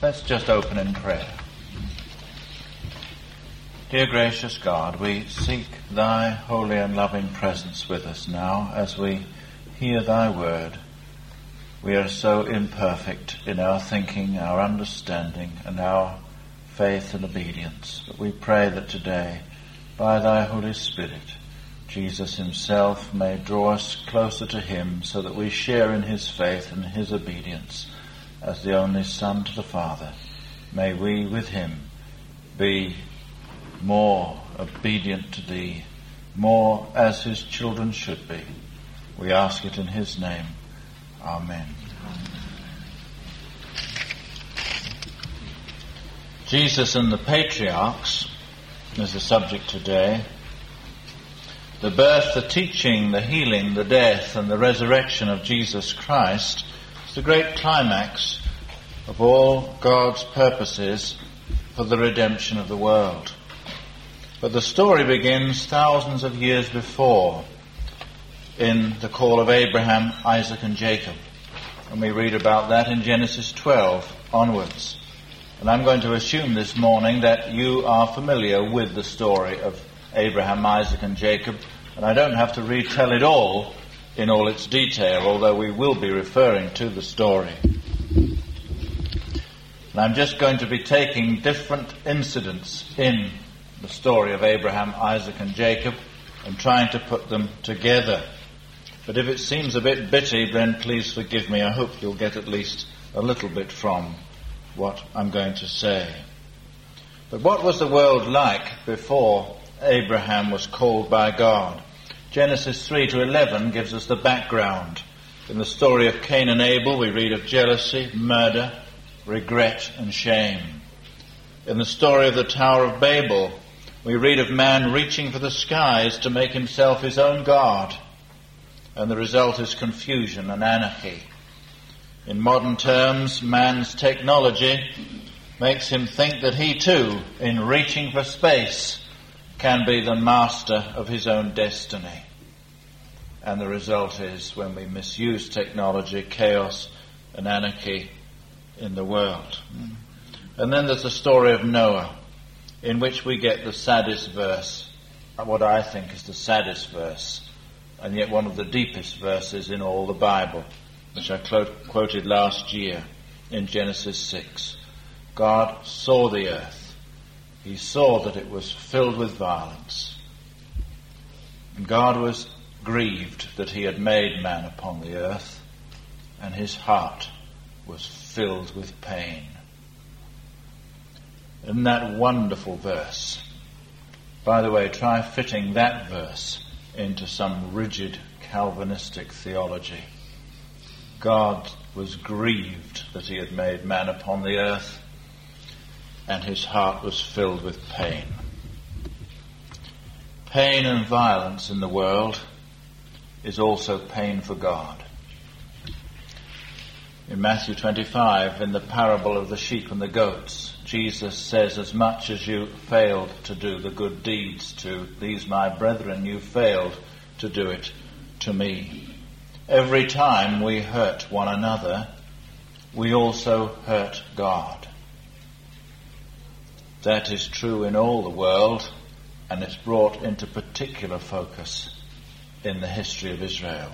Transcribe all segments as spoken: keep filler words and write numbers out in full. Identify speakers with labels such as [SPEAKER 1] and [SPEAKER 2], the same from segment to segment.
[SPEAKER 1] Let's just open in prayer. Dear gracious God, we seek thy holy and loving presence with us now as we hear thy word. We are so imperfect in our thinking, our understanding, and our faith and obedience. But we pray that today, by thy Holy Spirit, Jesus himself may draw us closer to him so that we share in his faith and his obedience as the only Son to the Father. May we with him be more obedient to thee, more as his children should be. We ask it in his name. Amen. Jesus and the patriarchs is the subject today. The birth, the teaching, the healing, the death, and the resurrection of Jesus Christ is the great climax of all God's purposes for the redemption of the world. But the story begins thousands of years before in the call of Abraham, Isaac, and Jacob. And we read about that in Genesis twelve onwards. And I'm going to assume this morning that you are familiar with the story of Abraham, Isaac, and Jacob, and I don't have to retell it all in all its detail, although we will be referring to the story. And I'm just going to be taking different incidents in the story of Abraham, Isaac, and Jacob and trying to put them together. But if it seems a bit bitty, then please forgive me. I hope you'll get at least a little bit from what I'm going to say. But what was the world like before Abraham was called by God? Genesis three to eleven gives us the background. In the story of Cain and Abel, we read of jealousy, murder, regret, and shame. In the story of the Tower of Babel, we read of man reaching for the skies to make himself his own God, and the result is confusion and anarchy. In modern terms, man's technology makes him think that he too, in reaching for space, can be the master of his own destiny. And the result is, when we misuse technology, chaos and anarchy in the world. And then there's the story of Noah, in which we get the saddest verse, what I think is the saddest verse, and yet one of the deepest verses in all the Bible, which I quoted last year in Genesis six. God saw the earth. He saw that it was filled with violence. And God was grieved that he had made man upon the earth, and his heart was filled with pain. Isn't that wonderful verse? By the way, try fitting that verse into some rigid Calvinistic theology. God was grieved that he had made man upon the earth, and his heart was filled with pain. Pain and violence in the world is also pain for God. In Matthew twenty-five, in the parable of the sheep and the goats, Jesus says, as much as you failed to do the good deeds to these my brethren, you failed to do it to me. Every time we hurt one another, we also hurt God. That is true in all the world, and it's brought into particular focus in the history of Israel.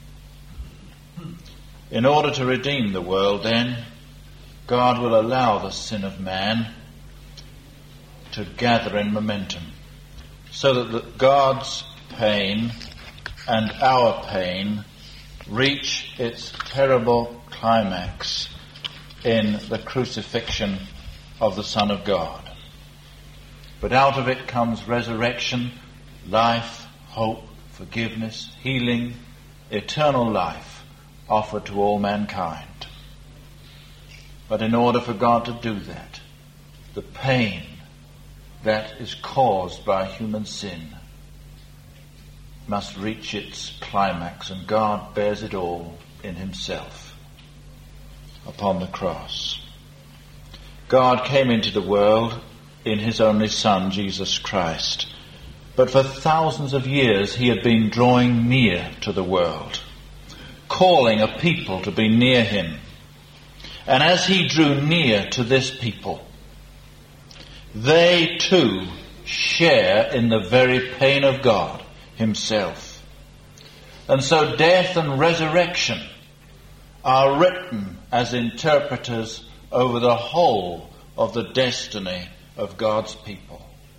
[SPEAKER 1] In order to redeem the world, then, God will allow the sin of man to gather in momentum, so that the, God's pain and our pain reach its terrible climax in the crucifixion of the Son of God. But out of it comes resurrection, life, hope, forgiveness, healing, eternal life offered to all mankind. But in order for God to do that, the pain that is caused by human sin must reach its climax, and God bears it all in himself upon the cross. God came into the world in his only Son, Jesus Christ. But for thousands of years he had been drawing near to the world, calling a people to be near him. And as he drew near to this people, they too share in the very pain of God himself. And so death and resurrection are written as interpreters over the whole of the destiny of God's people.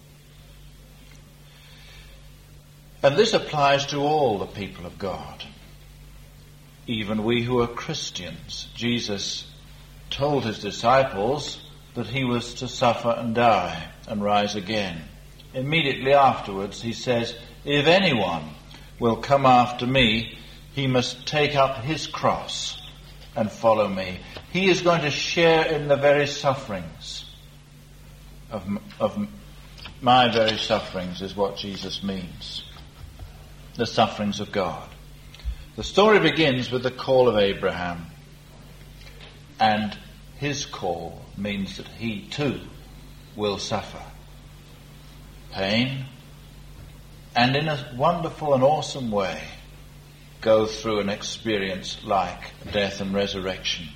[SPEAKER 1] And this applies to all the people of God. Even we who are Christians. Jesus told his disciples that he was to suffer and die and rise again. Immediately afterwards he says, if anyone will come after me, he must take up his cross and follow me. He is going to share in the very sufferings of, of my very sufferings, is what Jesus means. The sufferings of God. The story begins with the call of Abraham, and his call means that he too will suffer pain, and in a wonderful and awesome way go through an experience like death and resurrection.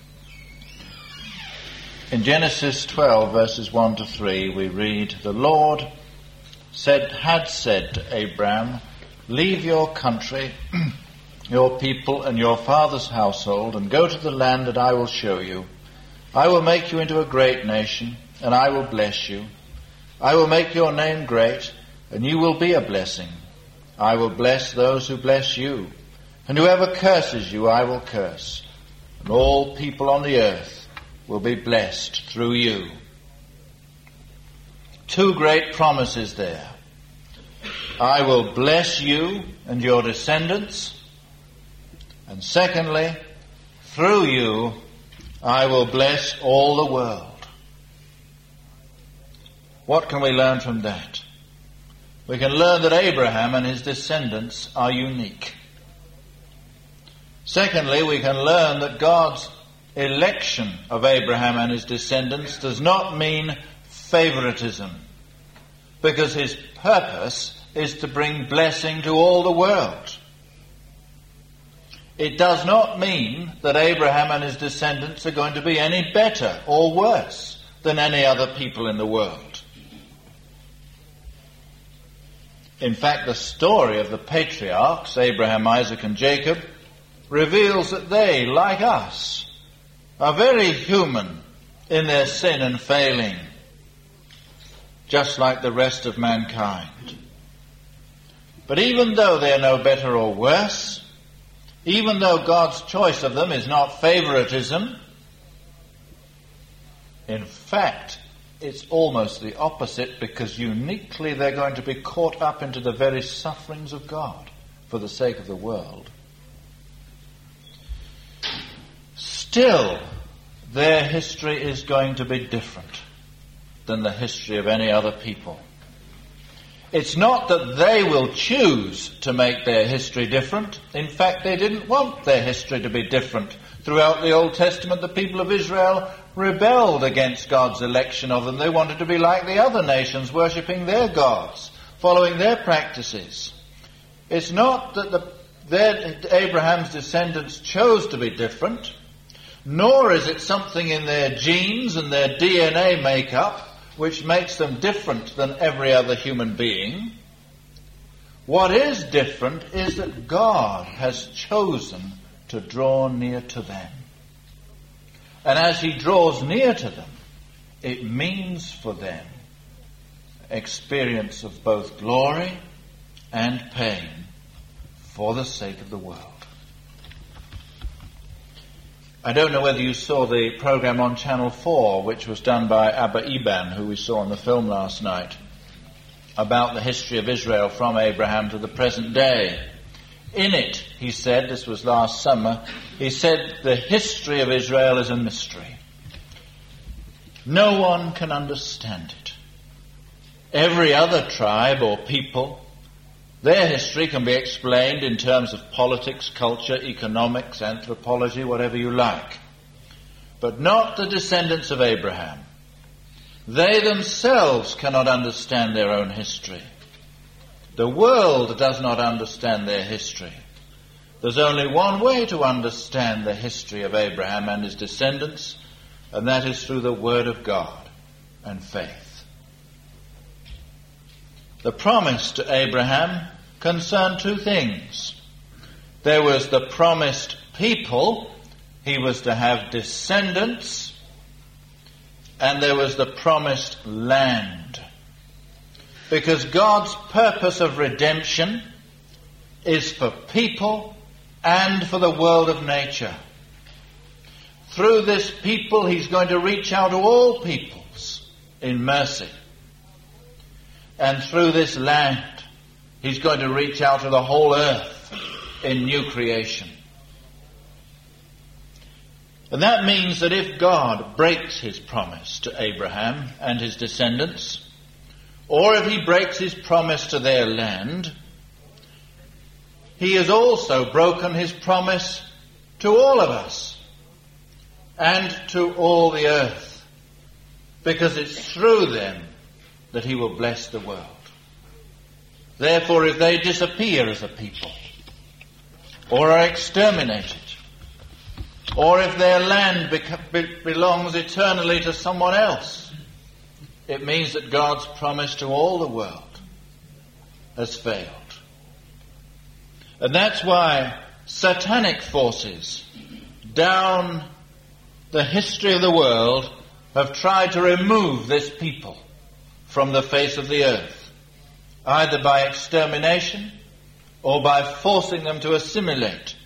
[SPEAKER 1] In Genesis twelve, verses one to three, we read, the Lord said, had said to Abraham, leave your country, your people, and your father's household, and go to the land that I will show you. I will make you into a great nation, and I will bless you. I will make your name great, and you will be a blessing. I will bless those who bless you, and whoever curses you I will curse. And all people on the earth will be blessed through you. Two great promises there. I will bless you and your descendants. And secondly, through you, I will bless all the world. What can we learn from that? We can learn that Abraham and his descendants are unique. Secondly, we can learn that God's election of Abraham and his descendants does not mean favoritism, because his purpose is to bring blessing to all the world. It does not mean that Abraham and his descendants are going to be any better or worse than any other people in the world. In fact, the story of the patriarchs, Abraham, Isaac, and Jacob, reveals that they, like us, are very human in their sin and failing, just like the rest of mankind. But even though they are no better or worse, even though God's choice of them is not favoritism, in fact, it's almost the opposite, because uniquely they're going to be caught up into the very sufferings of God for the sake of the world. Still, their history is going to be different than the history of any other people. It's not that they will choose to make their history different. In fact, they didn't want their history to be different. Throughout the Old Testament, the people of Israel rebelled against God's election of them. They wanted to be like the other nations, worshipping their gods, following their practices. It's not that the, their, Abraham's descendants chose to be different, nor is it something in their genes and their D N A makeup which makes them different than every other human being. What is different is that God has chosen to draw near to them. And as he draws near to them, it means for them experience of both glory and pain for the sake of the world. I don't know whether you saw the program on Channel four, which was done by Abba Eban, who we saw in the film last night, about the history of Israel from Abraham to the present day. In it, he said, this was last summer, he said the history of Israel is a mystery. No one can understand it. Every other tribe or people, their history can be explained in terms of politics, culture, economics, anthropology, whatever you like. But not the descendants of Abraham. They themselves cannot understand their own history. The world does not understand their history. There's only one way to understand the history of Abraham and his descendants, and that is through the Word of God and faith. The promise to Abraham concerned two things. There was the promised people, he was to have descendants, and there was the promised land. Because God's purpose of redemption is for people and for the world of nature. Through this people, he's going to reach out to all peoples in mercy. And through this land, he's going to reach out to the whole earth in new creation. And that means that if God breaks his promise to Abraham and his descendants, or if he breaks his promise to their land, he has also broken his promise to all of us and to all the earth, because it's through them that he will bless the world. Therefore, if they disappear as a people, or are exterminated, or if their land beca- be- belongs eternally to someone else, it means that God's promise to all the world has failed. And that's why satanic forces down the history of the world have tried to remove this people from the face of the earth, either by extermination or by forcing them to assimilate.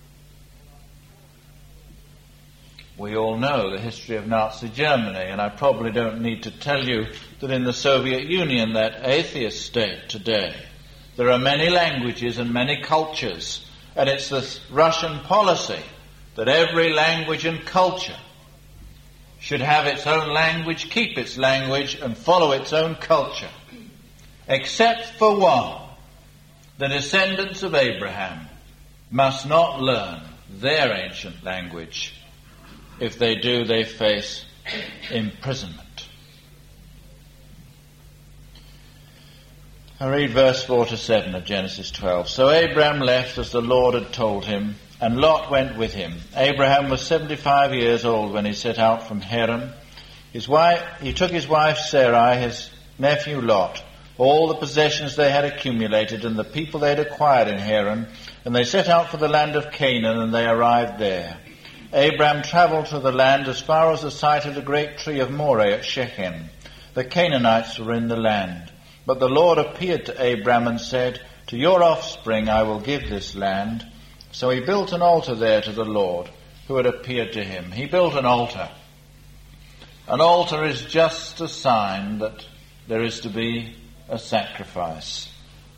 [SPEAKER 1] We all know the history of Nazi Germany, and I probably don't need to tell you that in the Soviet Union, that atheist state today, there are many languages and many cultures, and it's the Russian policy that every language and culture should have its own language, keep its language, and follow its own culture. Except for one, the descendants of Abraham must not learn their ancient language. If they do, they face imprisonment. I read verse four to seven of Genesis twelve. So Abraham left as the Lord had told him, and Lot went with him. Abraham was seventy-five years old when he set out from Haran. His wife, he took his wife Sarai, his nephew Lot, all the possessions they had accumulated and the people they had acquired in Haran, and they set out for the land of Canaan, and they arrived there. Abraham travelled to the land as far as the site of the great tree of Moreh at Shechem. The Canaanites were in the land. But the Lord appeared to Abraham and said, to your offspring I will give this land. So he built an altar there to the Lord, who had appeared to him. He built an altar. An altar is just a sign that there is to be a sacrifice,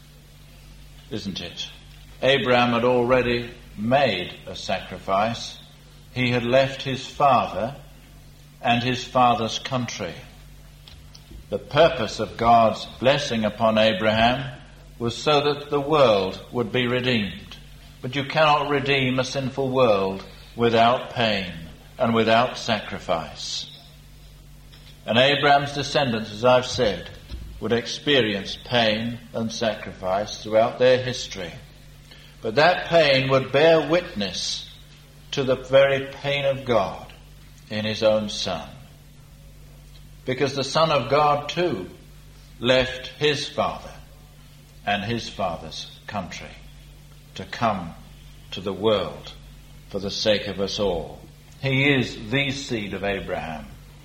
[SPEAKER 1] isn't it? Abraham had already made a sacrifice. He had left his father and his father's country. The purpose of God's blessing upon Abraham was so that the world would be redeemed. But you cannot redeem a sinful world without pain and without sacrifice. And Abraham's descendants, as I've said, would experience pain and sacrifice throughout their history. But that pain would bear witness to the very pain of God in his own Son. Because the Son of God too left his father and his father's country to come to the world for the sake of us all. He is the seed of Abraham.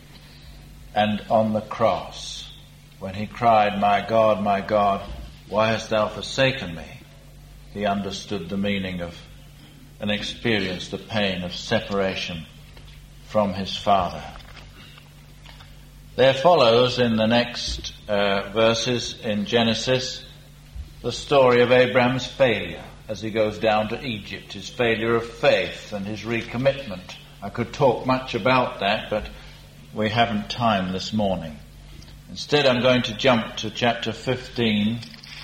[SPEAKER 1] And on the cross, when he cried, my God, my God, why hast thou forsaken me? He understood the meaning of and experienced the pain of separation from his father. There follows in the next uh, verses in Genesis the story of Abraham's failure as he goes down to Egypt, his failure of faith and his recommitment. I could talk much about that, but we haven't time this morning. Instead, I'm going to jump to chapter fifteen,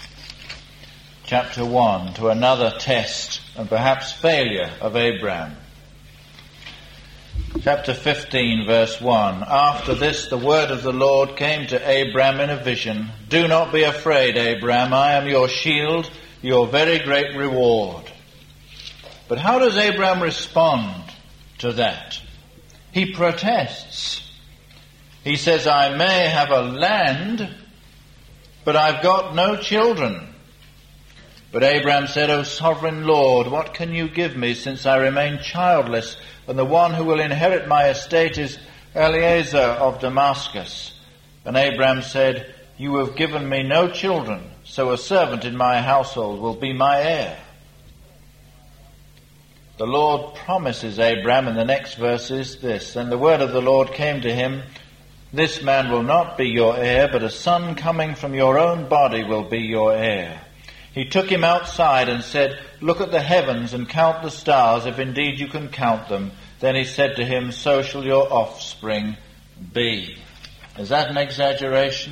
[SPEAKER 1] chapter one, to another test and perhaps failure of Abraham. Chapter fifteen, verse one. After this, the word of the Lord came to Abraham in a vision. Do not be afraid, Abraham. I am your shield, your very great reward. But how does Abraham respond to that? He protests. He says, I may have a land, but I've got no children. But Abraham said, O sovereign Lord, what can you give me since I remain childless, and the one who will inherit my estate is Eliezer of Damascus? And Abraham said, you have given me no children, so a servant in my household will be my heir. The Lord promises Abraham in the next verses this, Then the word of the Lord came to him, This man will not be your heir, but a son coming from your own body will be your heir. He took him outside and said, Look at the heavens and count the stars, if indeed you can count them. Then he said to him, So shall your offspring be. Is that an exaggeration?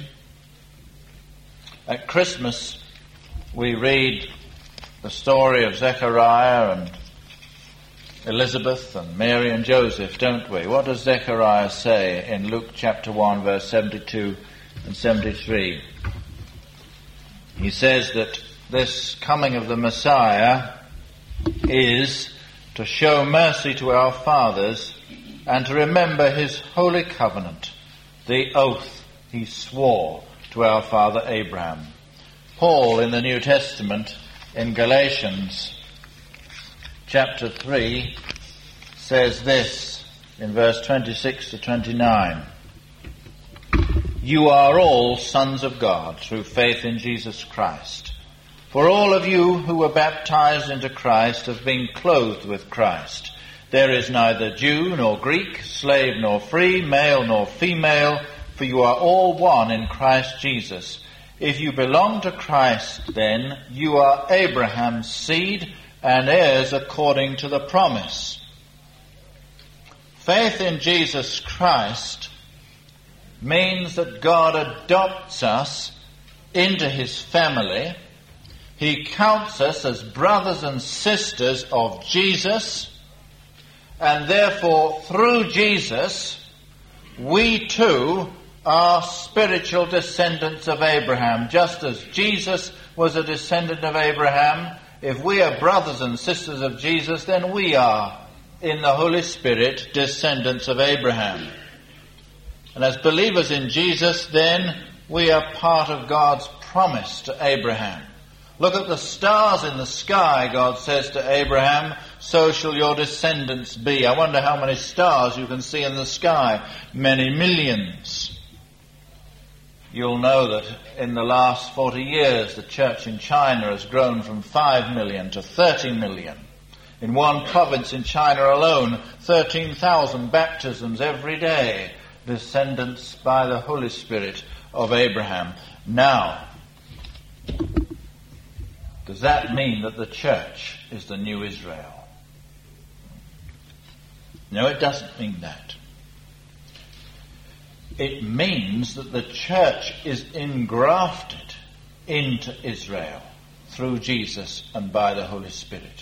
[SPEAKER 1] At Christmas, we read the story of Zechariah and Elizabeth and Mary and Joseph, don't we? What does Zechariah say in Luke chapter one, verse seventy-two and seventy-three? He says that this coming of the Messiah is to show mercy to our fathers and to remember his holy covenant, the oath he swore to our father Abraham. Paul in the New Testament, in Galatians chapter three, says this in verse twenty-six to twenty-nine. You are all sons of God through faith in Jesus Christ. For all of you who were baptized into Christ have been clothed with Christ. There is neither Jew nor Greek, slave nor free, male nor female, for you are all one in Christ Jesus. If you belong to Christ, then you are Abraham's seed and heirs according to the promise. Faith in Jesus Christ means that God adopts us into his family. He counts us as brothers and sisters of Jesus, and therefore through Jesus we too are spiritual descendants of Abraham. Just as Jesus was a descendant of Abraham, if we are brothers and sisters of Jesus, then we are, in the Holy Spirit, descendants of Abraham. And as believers in Jesus, then, we are part of God's promise to Abraham. Look at the stars in the sky, God says to Abraham, so shall your descendants be. I wonder how many stars you can see in the sky. Many millions. You'll know that in the last forty years, the church in China has grown from five million to thirty million. In one province in China alone, thirteen thousand baptisms every day, descendants by the Holy Spirit of Abraham. Now, does that mean that the church is the new Israel? No, it doesn't mean that. It means that the church is engrafted into Israel through Jesus and by the Holy Spirit.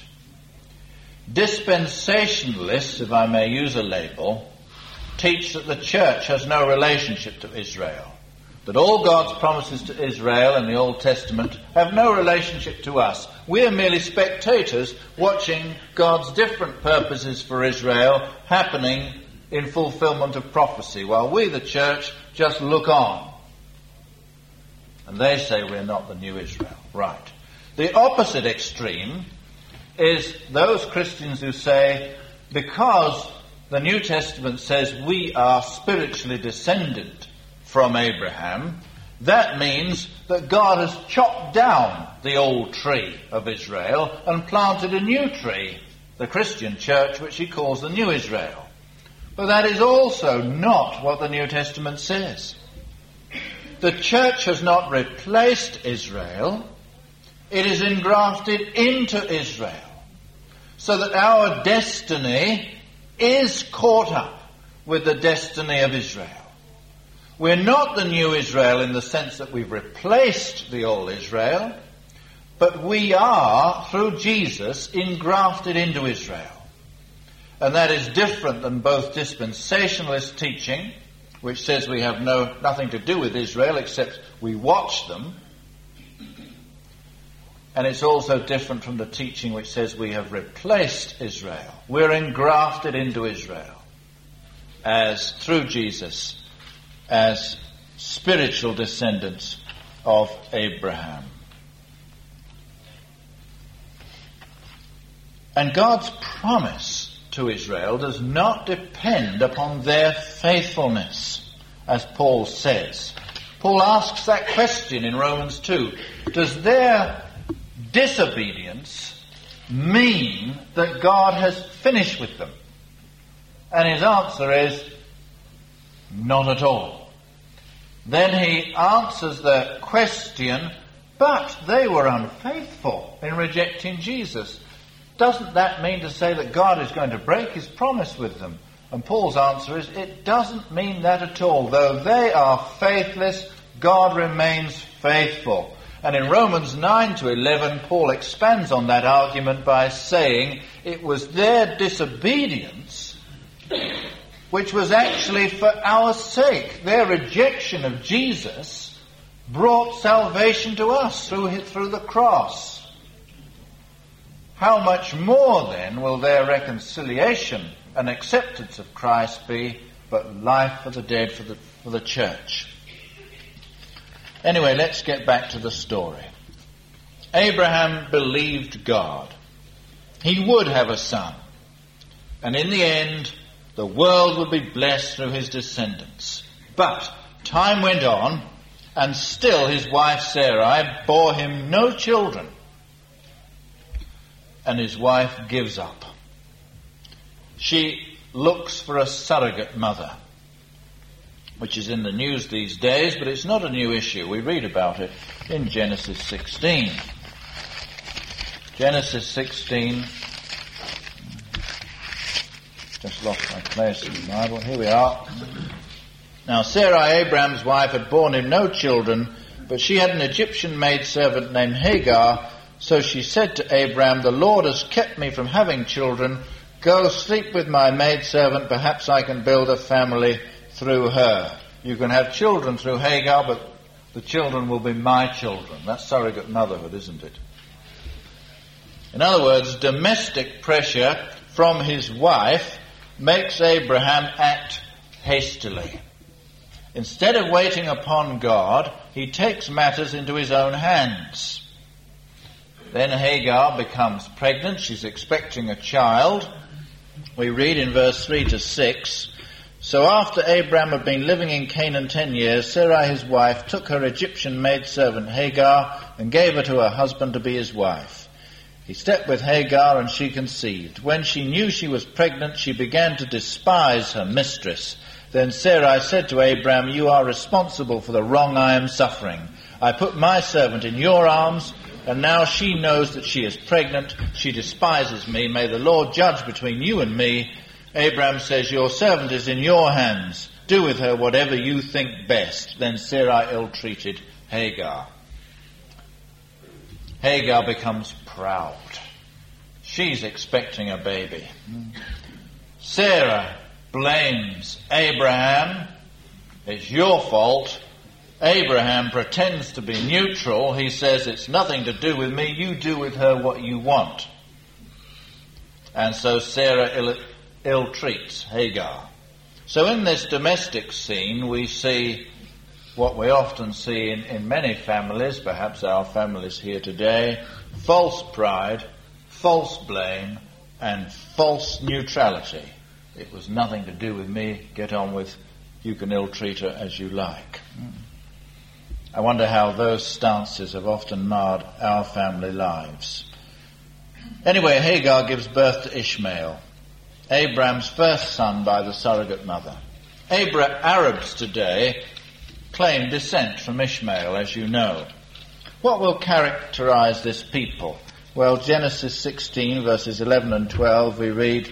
[SPEAKER 1] Dispensationalists, if I may use a label, teach that the church has no relationship to Israel. That all God's promises to Israel in the Old Testament have no relationship to us. We are merely spectators watching God's different purposes for Israel happening in fulfillment of prophecy, while we, the church, just look on. And they say we're not the new Israel. Right. The opposite extreme is those Christians who say, because the New Testament says we are spiritually descended from Abraham, that means that God has chopped down the old tree of Israel and planted a new tree, the Christian church, which he calls the new Israel. But that is also not what the New Testament says. The church has not replaced Israel. It is engrafted into Israel, so that our destiny is caught up with the destiny of Israel. We're not the new Israel in the sense that we've replaced the old Israel, but we are, through Jesus, engrafted into Israel. And that is different than both dispensationalist teaching, which says we have no nothing to do with Israel except we watch them, And it's also different from the teaching which says we have replaced Israel. We're engrafted into Israel as, through Jesus, as spiritual descendants of Abraham. And God's promise to Israel does not depend upon their faithfulness, as Paul says. Paul asks that question in Romans two. Does their disobedience mean that God has finished with them? And his answer is, not at all. Then he answers the question, but they were unfaithful in rejecting Jesus. Doesn't that mean to say that God is going to break his promise with them? And Paul's answer is, it doesn't mean that at all. Though they are faithless, God remains faithful. And in Romans nine to eleven, Paul expands on that argument by saying it was their disobedience which was actually for our sake. Their rejection of Jesus brought salvation to us through his, through the cross. How much more then will their reconciliation and acceptance of Christ be but life for the dead, for the, for the church? Anyway, let's get back to the story. Abraham believed God. He would have a son. And in the end, the world would be blessed through his descendants. But time went on, and still his wife Sarai bore him no children. And his wife gives up. She looks for a surrogate mother, which is in the news these days, but it's not a new issue. We read about it in Genesis sixteen. Genesis sixteen. Just lost my place in the Bible. Here we are. Now Sarai, Abraham's wife, had borne him no children, but she had an Egyptian maidservant named Hagar. So she said to Abraham, the Lord has kept me from having children. Go sleep with my maidservant. Perhaps I can build a family through her. You can have children through Hagar, but the children will be my children. That's surrogate motherhood, isn't it? In other words, domestic pressure from his wife makes Abraham act hastily. Instead of waiting upon God, he takes matters into his own hands. Then Hagar becomes pregnant. She's expecting a child. We read in verse three to six, so after Abraham had been living in Canaan ten years, Sarai his wife took her Egyptian maidservant Hagar and gave her to her husband to be his wife. He slept with Hagar and she conceived. When she knew she was pregnant, she began to despise her mistress. Then Sarai said to Abraham, you are responsible for the wrong I am suffering. I put my servant in your arms, and now she knows that she is pregnant. She despises me. May the Lord judge between you and me. Abraham says, your servant is in your hands. Do with her whatever you think best. Then Sarai ill-treated Hagar. Hagar becomes proud. She's expecting a baby. Sarah blames Abraham. It's your fault. Abraham pretends to be neutral. He says, it's nothing to do with me. You do with her what you want. And so Sarah ill, ill-treats Hagar. So in this domestic scene, we see what we often see in, in many families, perhaps our families here today, false pride, false blame, and false neutrality. It was nothing to do with me. Get on with, you can ill-treat her as you like. I wonder how those stances have often marred our family lives. Anyway, Hagar gives birth to Ishmael, Abraham's first son by the surrogate mother. Abra- Arabs today claim descent from Ishmael, as you know. What will characterize this people? Well, Genesis sixteen, verses eleven and twelve, we read,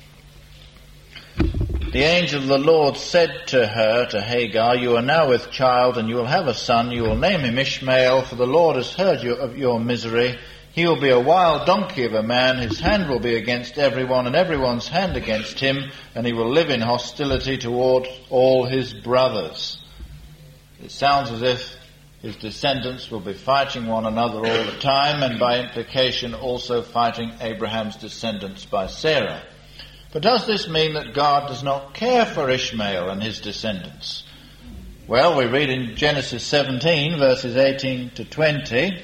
[SPEAKER 1] the angel of the Lord said to her, to Hagar, you are now with child, and you will have a son. You will name him Ishmael, for the Lord has heard you of your misery. He will be a wild donkey of a man. His hand will be against everyone, and everyone's hand against him, and he will live in hostility toward all his brothers. It sounds as if His descendants will be fighting one another all the time, and by implication also fighting Abraham's descendants by Sarah. But does this mean that God does not care for Ishmael and his descendants? Well, we read in Genesis seventeen, verses eighteen to twenty,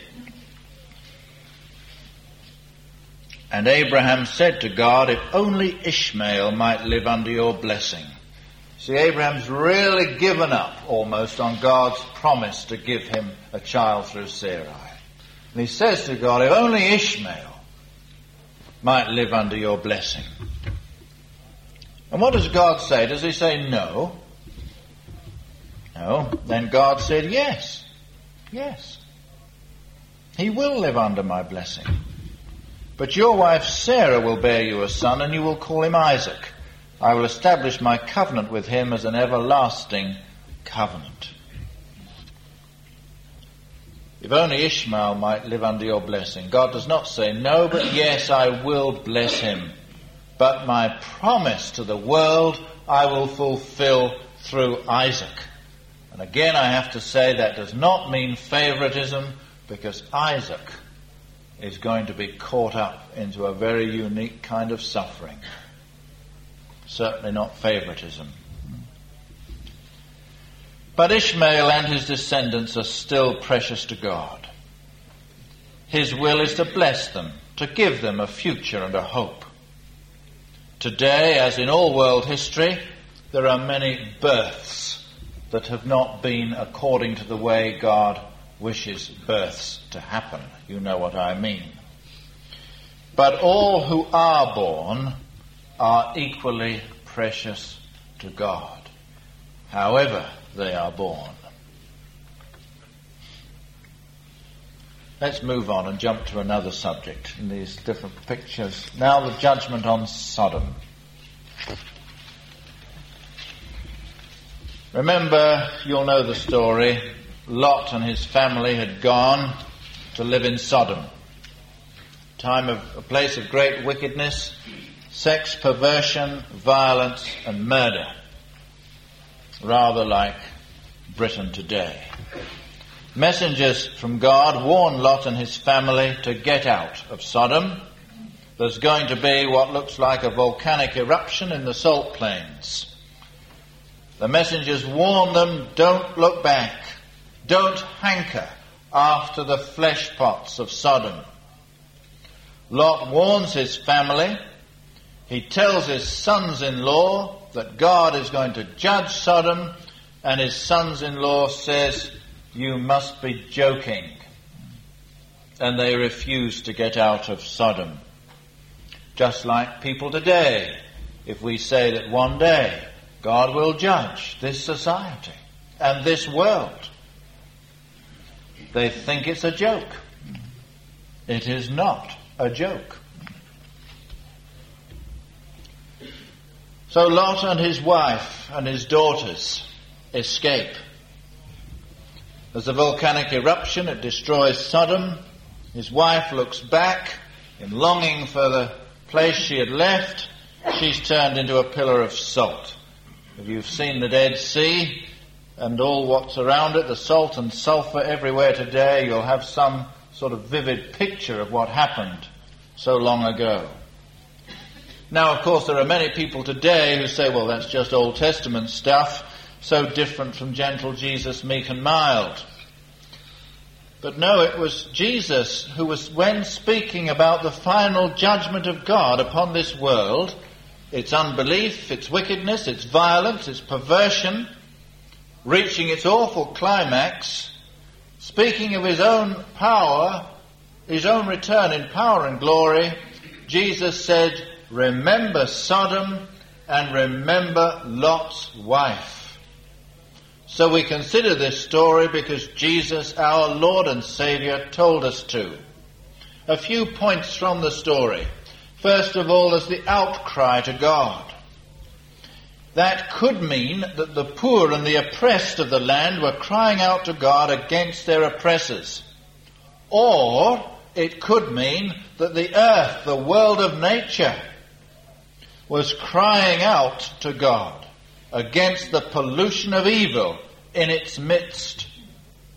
[SPEAKER 1] "And Abraham said to God, if only Ishmael might live under your blessing." See, Abraham's really given up almost on God's promise to give him a child through Sarai. And he says to God, if only Ishmael might live under your blessing. And what does God say? Does he say no? No. Then God said yes. Yes. He will live under my blessing. But your wife Sarah will bear you a son, and you will call him Isaac. I will establish my covenant with him as an everlasting covenant. If only Ishmael might live under your blessing. God does not say no, but yes, I will bless him. But my promise to the world I will fulfill through Isaac. And again I have to say that does not mean favoritism, because Isaac is going to be caught up into a very unique kind of suffering. Certainly not favoritism. But Ishmael and his descendants are still precious to God. His will is to bless them, to give them a future and a hope. Today, as in all world history, there are many births that have not been according to the way God wishes births to happen. You know what I mean. But all who are born are equally precious to God, however they are born. Let's move on and jump to another subject in these different pictures. Now the judgment on Sodom. Remember, you'll know the story. Lot and his family had gone to live in Sodom. Time of a place of great wickedness, sex, perversion, violence, and murder. Rather like Britain today. Messengers from God warn Lot and his family to get out of Sodom. There's going to be what looks like a volcanic eruption in the salt plains. The messengers warn them, don't look back. Don't hanker after the flesh pots of Sodom. Lot warns his family. He tells his sons-in-law that God is going to judge Sodom, and his sons-in-law says, you must be joking. And they refuse to get out of Sodom. Just like people today, if we say that one day God will judge this society and this world, they think it's a joke. It is not a joke. So Lot and his wife and his daughters escape. There's a volcanic eruption, it destroys Sodom. His wife looks back in longing for the place she had left. She's turned into a pillar of salt. If you've seen the Dead Sea and all what's around it, the salt and sulfur everywhere today, you'll have some sort of vivid picture of what happened so long ago. Now, of course, there are many people today who say, well, that's just Old Testament stuff, so different from gentle Jesus, meek and mild. But no, it was Jesus who was, when speaking about the final judgment of God upon this world, its unbelief, its wickedness, its violence, its perversion, reaching its awful climax, speaking of his own power, his own return in power and glory, Jesus said, remember Sodom and remember Lot's wife. So we consider this story because Jesus, our Lord and Saviour, told us to. A few points from the story. First of all, there's the outcry to God. That could mean that the poor and the oppressed of the land were crying out to God against their oppressors. Or it could mean that the earth, the world of nature, was crying out to God against the pollution of evil in its midst.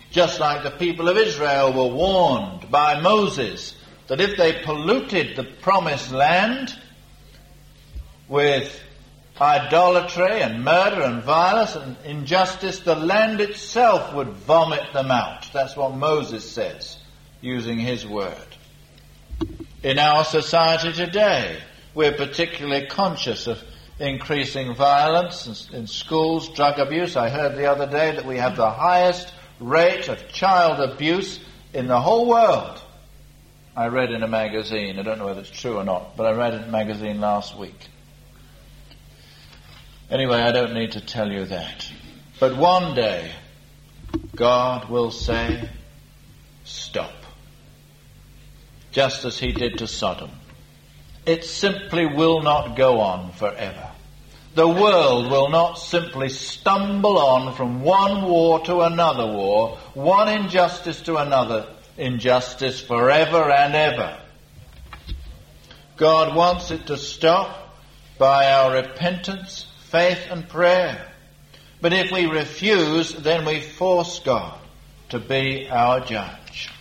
[SPEAKER 1] Just like the people of Israel were warned by Moses that if they polluted the promised land with idolatry and murder and violence and injustice, the land itself would vomit them out. That's what Moses says, using his word. In our society today, we're particularly conscious of increasing violence in schools, drug abuse. I heard the other day that we have the highest rate of child abuse in the whole world. I read in a magazine, I don't know whether it's true or not, but I read it in a magazine last week. Anyway, I don't need to tell you that. But one day, God will say, stop. Just as he did to Sodom. It simply will not go on forever. The world will not simply stumble on from one war to another war, one injustice to another injustice forever and ever. God wants it to stop by our repentance, faith and prayer. But if we refuse, then we force God to be our judge.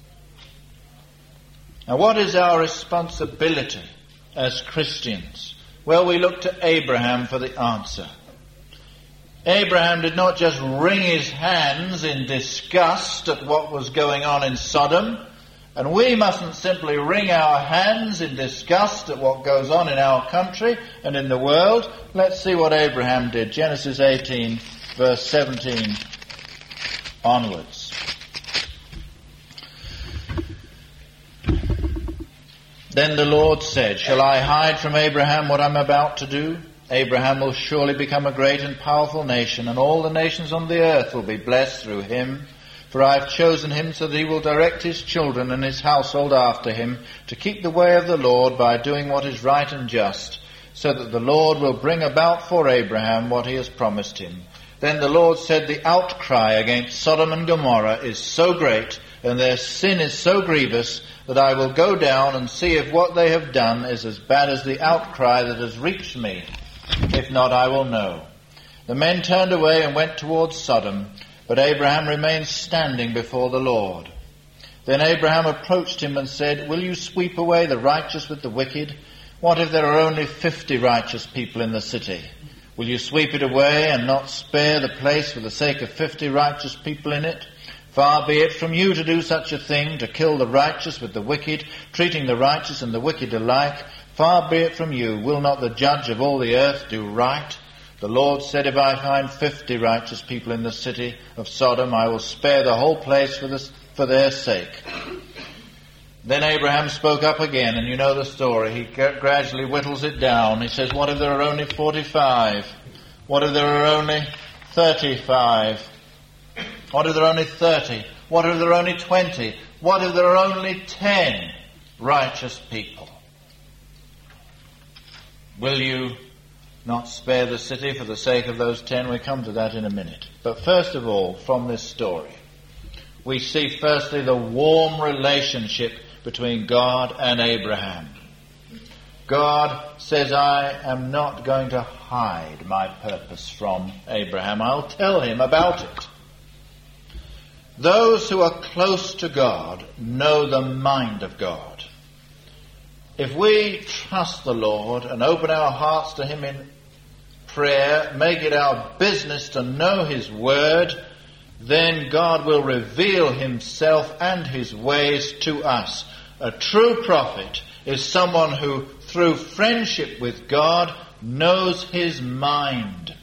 [SPEAKER 1] Now, what is our responsibility as Christians? Well, we look to Abraham for the answer. Abraham did not just wring his hands in disgust at what was going on in Sodom, and we mustn't simply wring our hands in disgust at what goes on in our country and in the world. Let's see what Abraham did. Genesis eighteen, verse seventeen onwards. Then the Lord said, shall I hide from Abraham what I'm about to do? Abraham will surely become a great and powerful nation, and all the nations on the earth will be blessed through him. For I have chosen him so that he will direct his children and his household after him to keep the way of the Lord by doing what is right and just, so that the Lord will bring about for Abraham what he has promised him. Then the Lord said, the outcry against Sodom and Gomorrah is so great, and their sin is so grievous, that I will go down and see if what they have done is as bad as the outcry that has reached me. If not, I will know. The men turned away and went towards Sodom, but Abraham remained standing before the Lord. Then Abraham approached him and said, will you sweep away the righteous with the wicked? What if there are only fifty righteous people in the city? Will you sweep it away and not spare the place for the sake of fifty righteous people in it? Far be it from you to do such a thing, to kill the righteous with the wicked, treating the righteous and the wicked alike. Far be it from you. Will not the judge of all the earth do right? The Lord said, if I find fifty righteous people in the city of Sodom, I will spare the whole place for, this, for their sake. Then Abraham spoke up again, and you know the story. He gradually whittles it down. He says, what if there are only forty-five? What if there are only thirty-five? What if there are only thirty? What if there are only twenty? What if there are only ten righteous people? Will you not spare the city for the sake of those ten? We'll come to that in a minute. But first of all, from this story, we see firstly the warm relationship between God and Abraham. God says, I am not going to hide my purpose from Abraham. I'll tell him about it. Those who are close to God know the mind of God. If we trust the Lord and open our hearts to him in prayer, make it our business to know his word, then God will reveal himself and his ways to us. A true prophet is someone who, through friendship with God, knows his mind.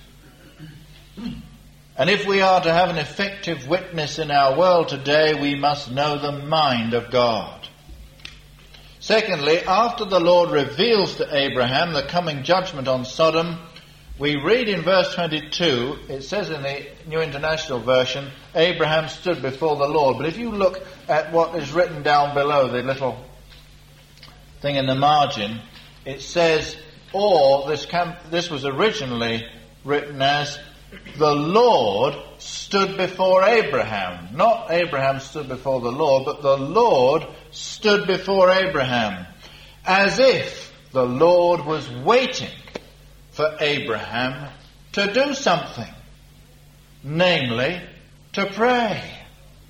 [SPEAKER 1] And if we are to have an effective witness in our world today, we must know the mind of God. Secondly, after the Lord reveals to Abraham the coming judgment on Sodom, we read in verse twenty-two, it says in the New International Version, Abraham stood before the Lord. But if you look at what is written down below, the little thing in the margin, it says, or this, can, this was originally written as, the Lord stood before Abraham. Not Abraham stood before the Lord, but the Lord stood before Abraham. As if the Lord was waiting for Abraham to do something. Namely, to pray.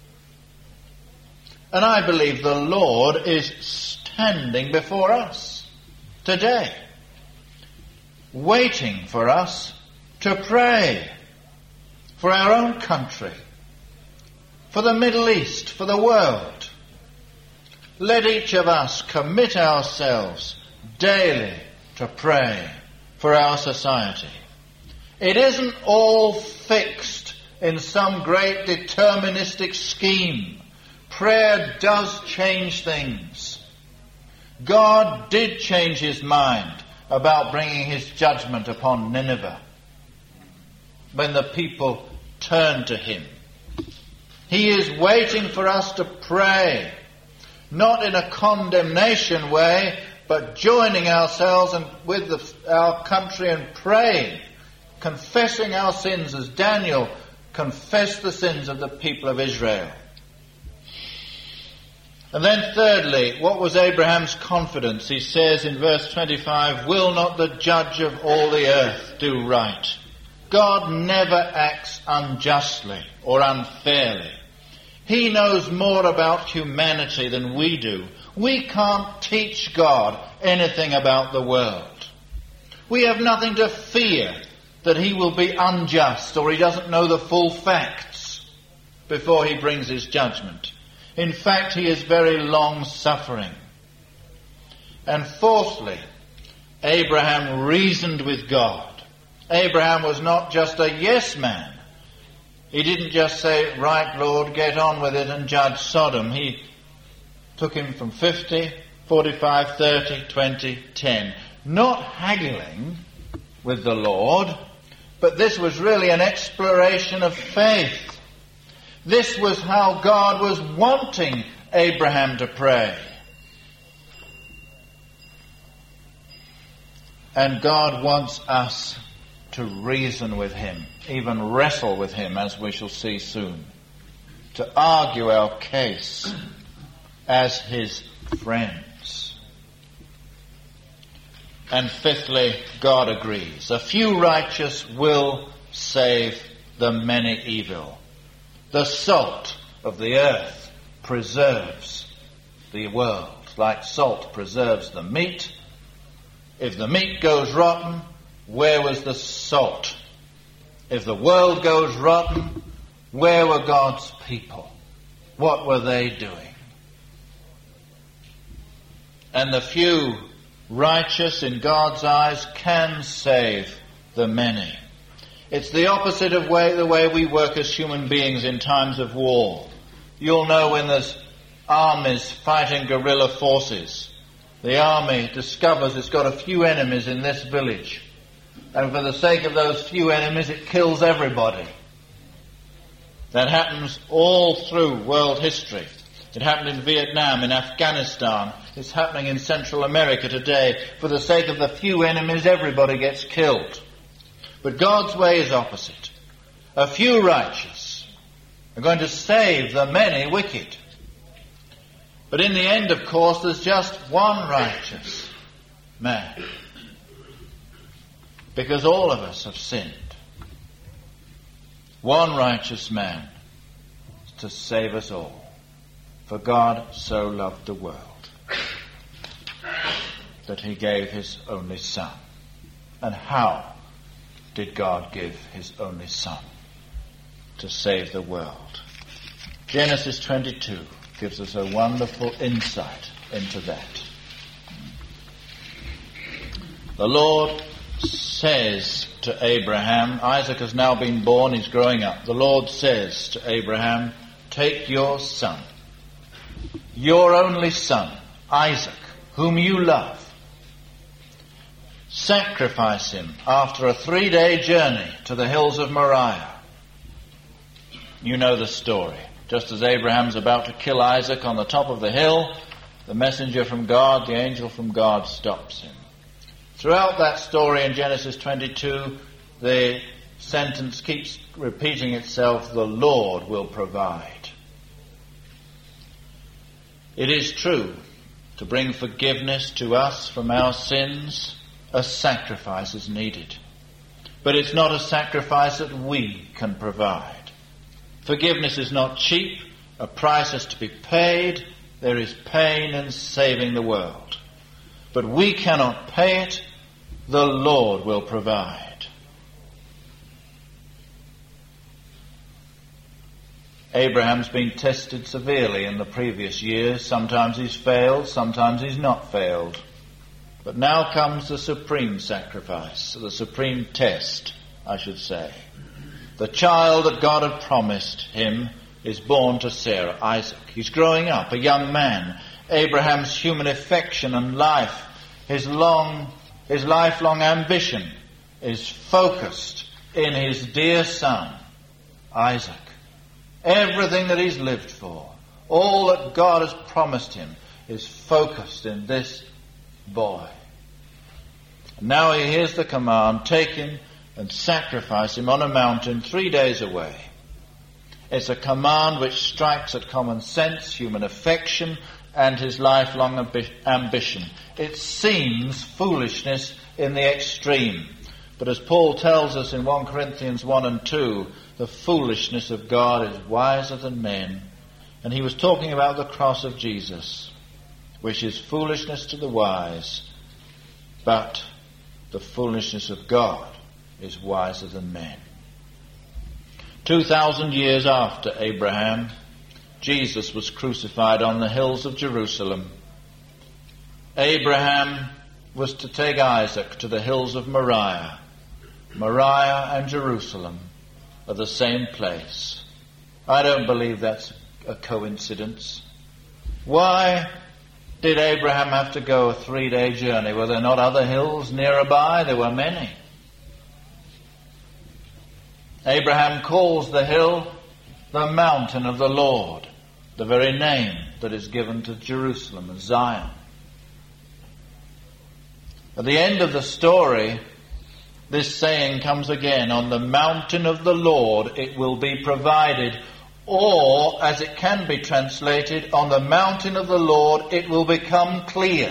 [SPEAKER 1] And I believe the Lord is standing before us today, waiting for us to pray for our own country, for the Middle East, for the world. Let each of us commit ourselves daily to pray for our society. It isn't all fixed in some great deterministic scheme. Prayer does change things. God did change his mind about bringing his judgment upon Nineveh when the people turned to him. He is waiting for us to pray, not in a condemnation way, but joining ourselves and with the, our country and praying, confessing our sins as Daniel confessed the sins of the people of Israel. And then thirdly, what was Abraham's confidence? He says in verse twenty-five, will not the judge of all the earth do right? God never acts unjustly or unfairly. He knows more about humanity than we do. We can't teach God anything about the world. We have nothing to fear that he will be unjust or he doesn't know the full facts before he brings his judgment. In fact, he is very long-suffering. And fourthly, Abraham reasoned with God. Abraham was not just a yes man. He didn't just say, right, Lord, get on with it and judge Sodom. He took him from fifty, forty-five, thirty, twenty, ten. Not haggling with the Lord, but this was really an exploration of faith. This was how God was wanting Abraham to pray. And God wants us to reason with him, even wrestle with him, as we shall see soon, to argue our case as his friends. And fifthly, God agrees. A few righteous will save the many evil. The salt of the earth preserves the world, like salt preserves the meat. If the meat goes rotten, where was the salt? If the world goes rotten, where were God's people? What were they doing? And the few righteous in God's eyes can save the many. It's the opposite of way, the way we work as human beings in times of war. You'll know when there's armies fighting guerrilla forces. The army discovers it's got a few enemies in this village. And for the sake of those few enemies, it kills everybody. That happens all through world history. It happened in Vietnam, in Afghanistan. It's happening in Central America today. For the sake of the few enemies, everybody gets killed. But God's way is opposite. A few righteous are going to save the many wicked. But in the end, of course, there's just one righteous man. Because all of us have sinned. One righteous man to save us all. For God so loved the world that he gave his only Son. And how did God give his only Son to save the world? Genesis twenty-two gives us a wonderful insight into that. The Lord says to Abraham, Isaac has now been born, he's growing up. The Lord says to Abraham, take your son, your only son, Isaac, whom you love. Sacrifice him after a three-day journey to the hills of Moriah. You know the story. Just as Abraham's about to kill Isaac on the top of the hill, the messenger from God, the angel from God, stops him. Throughout that story in Genesis twenty-two, the sentence keeps repeating itself, the Lord will provide. It is true, to bring forgiveness to us from our sins, a sacrifice is needed. But it's not a sacrifice that we can provide. Forgiveness is not cheap, A price is to be paid. There is pain in saving the world. But we cannot pay it. The Lord will provide. Abraham's been tested severely in the previous years. Sometimes he's failed, sometimes he's not failed. But now comes the supreme sacrifice, the supreme test, I should say. The child that God had promised him is born to Sarah, Isaac. He's growing up, a young man. Abraham's human affection and life, his long, his lifelong ambition is focused in his dear son, Isaac. Everything that he's lived for, all that God has promised him, is focused in this boy. Now he hears the command, take him and sacrifice him on a mountain three days away. It's a command which strikes at common sense, human affection, and his lifelong ambi- ambition. It seems foolishness in the extreme. But as Paul tells us in First Corinthians one and two, the foolishness of God is wiser than men. And he was talking about the cross of Jesus, which is foolishness to the wise, but the foolishness of God is wiser than men. Two thousand years after Abraham, Jesus was crucified on the hills of Jerusalem. Abraham was to take Isaac to the hills of Moriah. Moriah and Jerusalem are the same place. I don't believe that's a coincidence. Why did Abraham have to go a three-day journey? Were there not other hills nearby? There were many. Abraham calls the hill the mountain of the Lord, the very name that is given to Jerusalem as Zion. At the end of the story, this saying comes again, on the mountain of the Lord it will be provided, or, as it can be translated, on the mountain of the Lord it will become clear.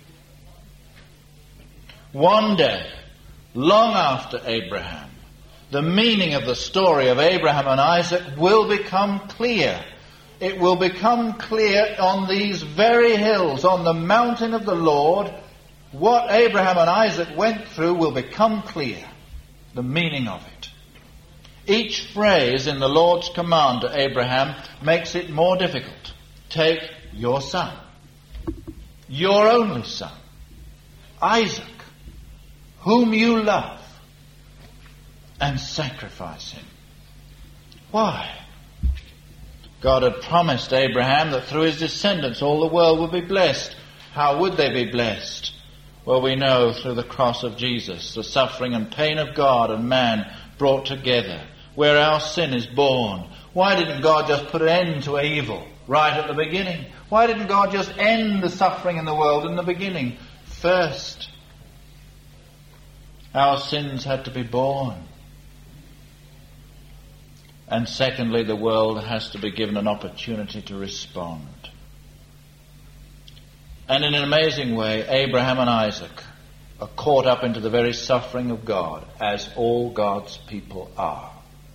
[SPEAKER 1] One day, long after Abraham, the meaning of the story of Abraham and Isaac will become clear. It will become clear on these very hills, on the mountain of the Lord. What Abraham and Isaac went through will become clear, the meaning of it. Each phrase in the Lord's command to Abraham makes it more difficult. Take your son, your only son, Isaac, whom you love, and sacrifice him. Why? God had promised Abraham that through his descendants all the world would be blessed. How would they be blessed? Well, we know through the cross of Jesus, the suffering and pain of God and man brought together, where our sin is born. Why didn't God just put an end to evil right at the beginning? Why didn't God just end the suffering in the world in the beginning? First, our sins had to be borne. And secondly, the world has to be given an opportunity to respond. And in an amazing way, Abraham and Isaac are caught up into the very suffering of God, as all God's people are,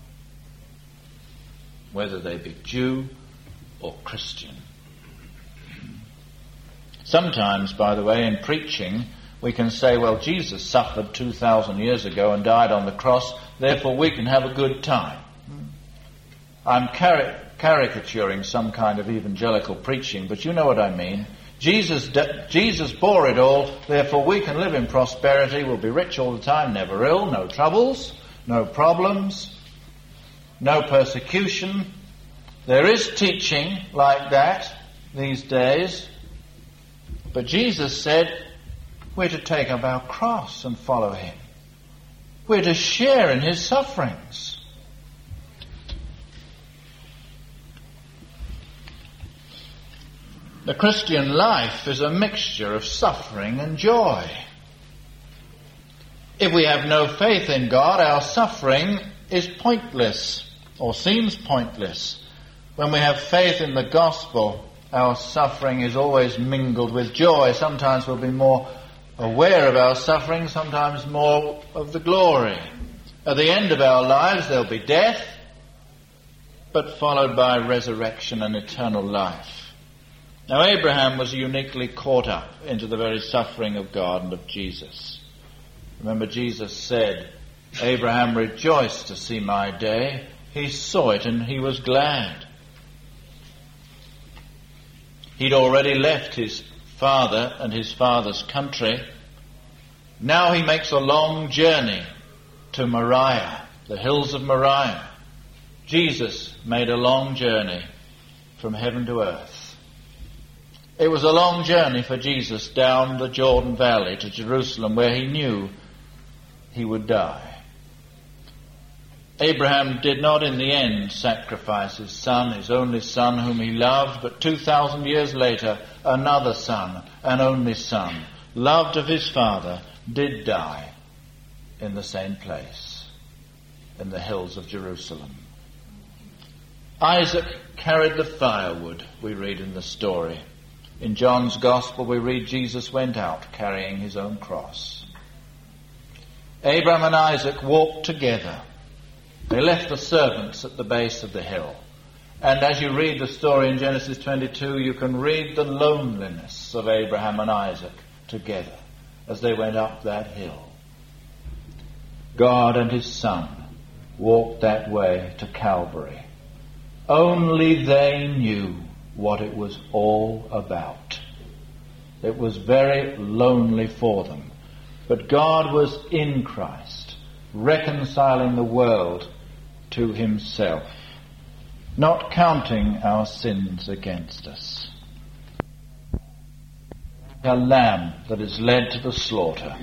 [SPEAKER 1] whether they be Jew or Christian. Sometimes, by the way, in preaching, we can say, well, Jesus suffered two thousand years ago and died on the cross, therefore we can have a good time. I'm cari- caricaturing some kind of evangelical preaching, but you know what I mean. Jesus, de- Jesus bore it all, therefore we can live in prosperity, we'll be rich all the time, never ill, no troubles, no problems, no persecution. There is teaching like that these days, but Jesus said we're to take up our cross and follow him. We're to share in his sufferings. The Christian life is a mixture of suffering and joy. If we have no faith in God, our suffering is pointless, or seems pointless. When we have faith in the gospel, our suffering is always mingled with joy. Sometimes we'll be more aware of our suffering, sometimes more of the glory. At the end of our lives, there'll be death. but followed by resurrection and eternal life. Now Abraham was uniquely caught up into the very suffering of God and of Jesus. Remember, Jesus said, Abraham rejoiced to see my day. He saw it and he was glad. He'd already left his father and his father's country. Now he makes a long journey to Moriah, the hills of Moriah. Jesus made a long journey from heaven to earth. It was a long journey for Jesus down the Jordan Valley to Jerusalem, where he knew he would die. Abraham did not in the end sacrifice his son, his only son whom he loved, but two thousand years later another son, an only son, loved of his father, did die in the same place, in the hills of Jerusalem. Isaac carried the firewood, we read in the story. In John's Gospel we read Jesus went out carrying his own cross. Abraham and Isaac walked together. They left the servants at the base of the hill. And as you read the story in Genesis twenty-two, you can read the loneliness of Abraham and Isaac together as they went up that hill. God and his son walked that way to Calvary. Only they knew what it was all about. It was very lonely for them. But God was in Christ, reconciling the world to himself, not counting our sins against us. A lamb that is led to the slaughter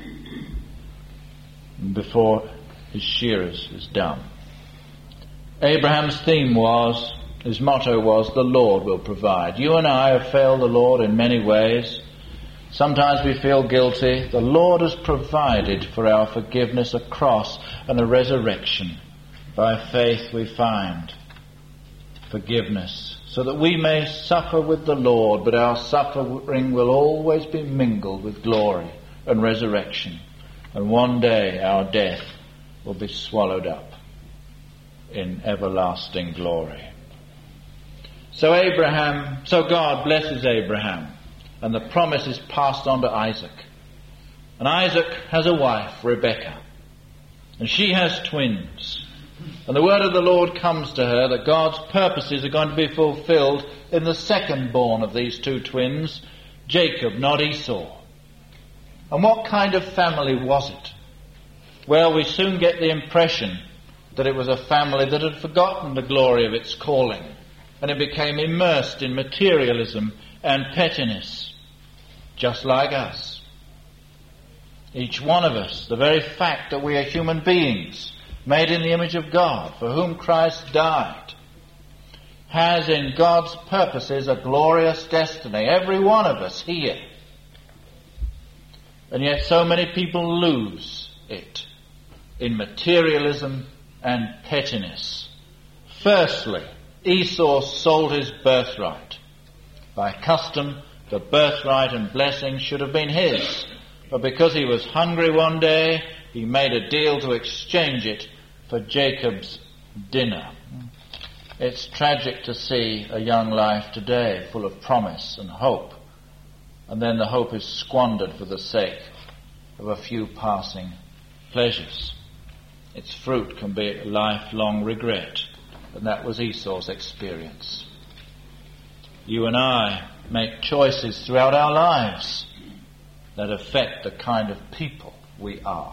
[SPEAKER 1] before his shearers is done. Abraham's theme was, his motto was, the Lord will provide. You and I have failed the Lord in many ways. Sometimes we feel guilty. The Lord has provided for our forgiveness a cross and a resurrection. By faith we find forgiveness, so that we may suffer with the Lord, but our suffering will always be mingled with glory and resurrection. And one day our death will be swallowed up in everlasting glory. So Abraham, so God blesses Abraham, and the promise is passed on to Isaac. And Isaac has a wife, Rebekah, and she has twins. And the word of the Lord comes to her that God's purposes are going to be fulfilled in the second born of these two twins, Jacob, not Esau. And what kind of family was it? Well, we soon get the impression that it was a family that had forgotten the glory of its calling, and it became immersed in materialism and pettiness, just like us. Each one of us, the very fact that we are human beings, made in the image of God, for whom Christ died, has in God's purposes a glorious destiny. Every one of us here. And yet so many people lose it in materialism and pettiness. Firstly, Esau sold his birthright. By custom, the birthright and blessing should have been his. But because he was hungry one day, he made a deal to exchange it for Jacob's dinner. It's tragic to see a young life today full of promise and hope, and then the hope is squandered for the sake of a few passing pleasures. Its fruit can be a lifelong regret, and that was Esau's experience. You and I make choices throughout our lives that affect the kind of people we are.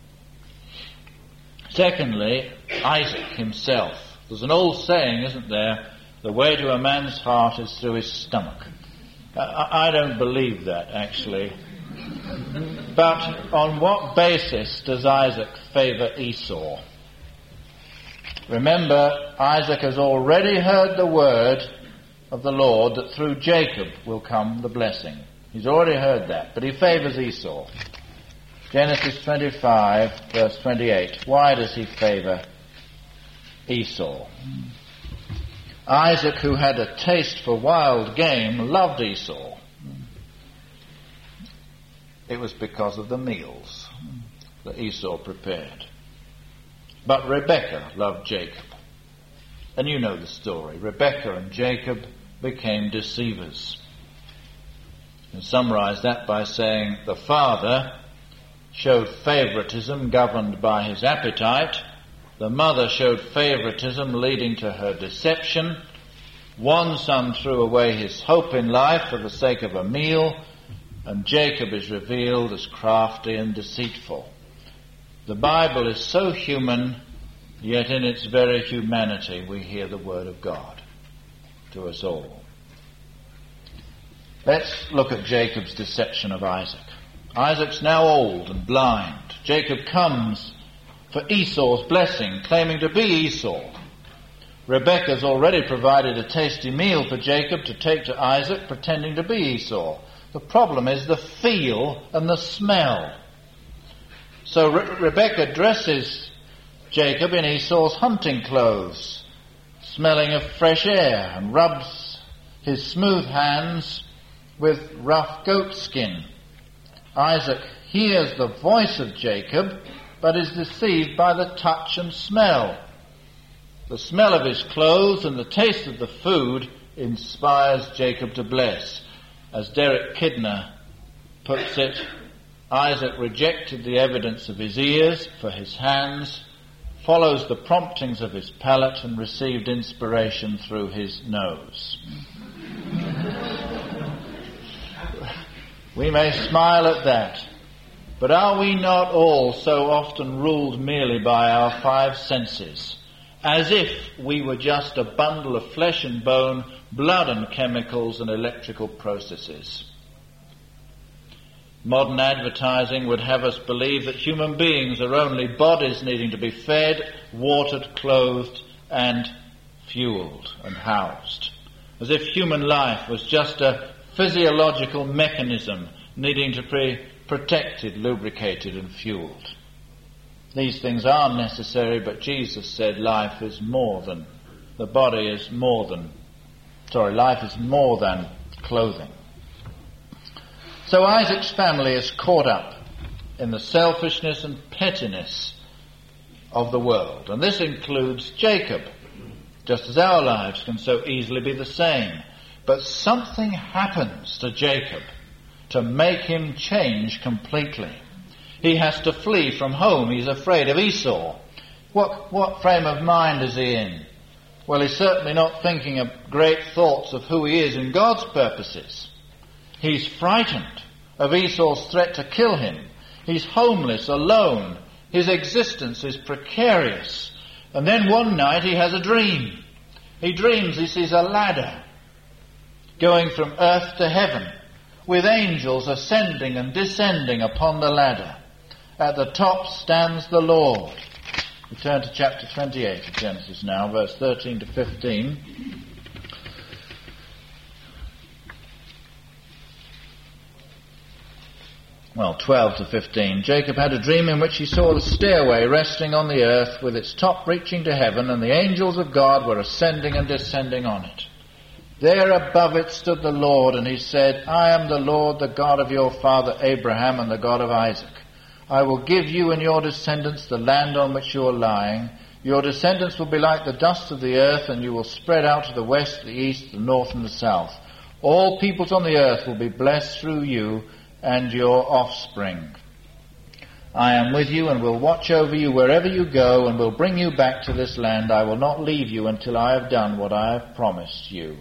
[SPEAKER 1] Secondly, Isaac himself. There's an old saying, isn't there? The way to a man's heart is through his stomach. I, I don't believe that, actually. But on what basis does Isaac favour Esau? Remember, Isaac has already heard the word of the Lord that through Jacob will come the blessing. He's already heard that, but he favours Esau. Genesis twenty-five, verse twenty-eight. Why does he favour Esau? Isaac, who had a taste for wild game, loved Esau. It was because of the meals that Esau prepared. But Rebekah loved Jacob. And you know the story. Rebekah and Jacob became deceivers. You can summarize that by saying the father showed favoritism governed by his appetite. The mother showed favoritism leading to her deception. One son threw away his hope in life for the sake of a meal, and Jacob is revealed as crafty and deceitful. The Bible is so human, yet in its very humanity we hear the word of God to us all. Let's look at Jacob's deception of Isaac. Isaac's now old and blind. Jacob comes for Esau's blessing, claiming to be Esau. Rebekah's already provided a tasty meal for Jacob to take to Isaac, pretending to be Esau. The problem is the feel and the smell. So Re- Rebekah dresses Jacob in Esau's hunting clothes, smelling of fresh air, and rubs his smooth hands with rough goat skin. Isaac hears the voice of Jacob, but is deceived by the touch and smell. The smell of his clothes and the taste of the food inspires Jacob to bless. As Derek Kidner puts it, Isaac rejected the evidence of his ears for his hands, follows the promptings of his palate, and received inspiration through his nose. We may smile at that, but are we not all so often ruled merely by our five senses, as if we were just a bundle of flesh and bone, blood and chemicals and electrical processes? Modern advertising would have us believe that human beings are only bodies needing to be fed, watered, clothed, and fueled and housed. As if human life was just a physiological mechanism needing to be protected, lubricated, and fueled. These things are necessary, but Jesus said life is more than, the body is more than, sorry, life is more than clothing. So Isaac's family is caught up in the selfishness and pettiness of the world. And this includes Jacob, just as our lives can so easily be the same. But something happens to Jacob to make him change completely. He has to flee from home. He's afraid of Esau. What, what frame of mind is he in? Well, he's certainly not thinking of great thoughts of who he is in God's purposes. He's frightened of Esau's threat to kill him. He's homeless, alone. His existence is precarious. And then one night he has a dream. He dreams he sees a ladder going from earth to heaven, with angels ascending and descending upon the ladder. At the top stands the Lord. We turn to chapter twenty-eight of Genesis now, verse thirteen to fifteen. Well, twelve to fifteen. Jacob had a dream in which he saw the stairway resting on the earth with its top reaching to heaven, and the angels of God were ascending and descending on it. There above it stood the Lord, and he said, I am the Lord, the God of your father Abraham and the God of Isaac. I will give you and your descendants the land on which you are lying. Your descendants will be like the dust of the earth, and you will spread out to the west, the east, the north, and the south. All peoples on the earth will be blessed through you and your offspring. I am with you and will watch over you wherever you go, and will bring you back to this land. I will not leave you until I have done what I have promised you.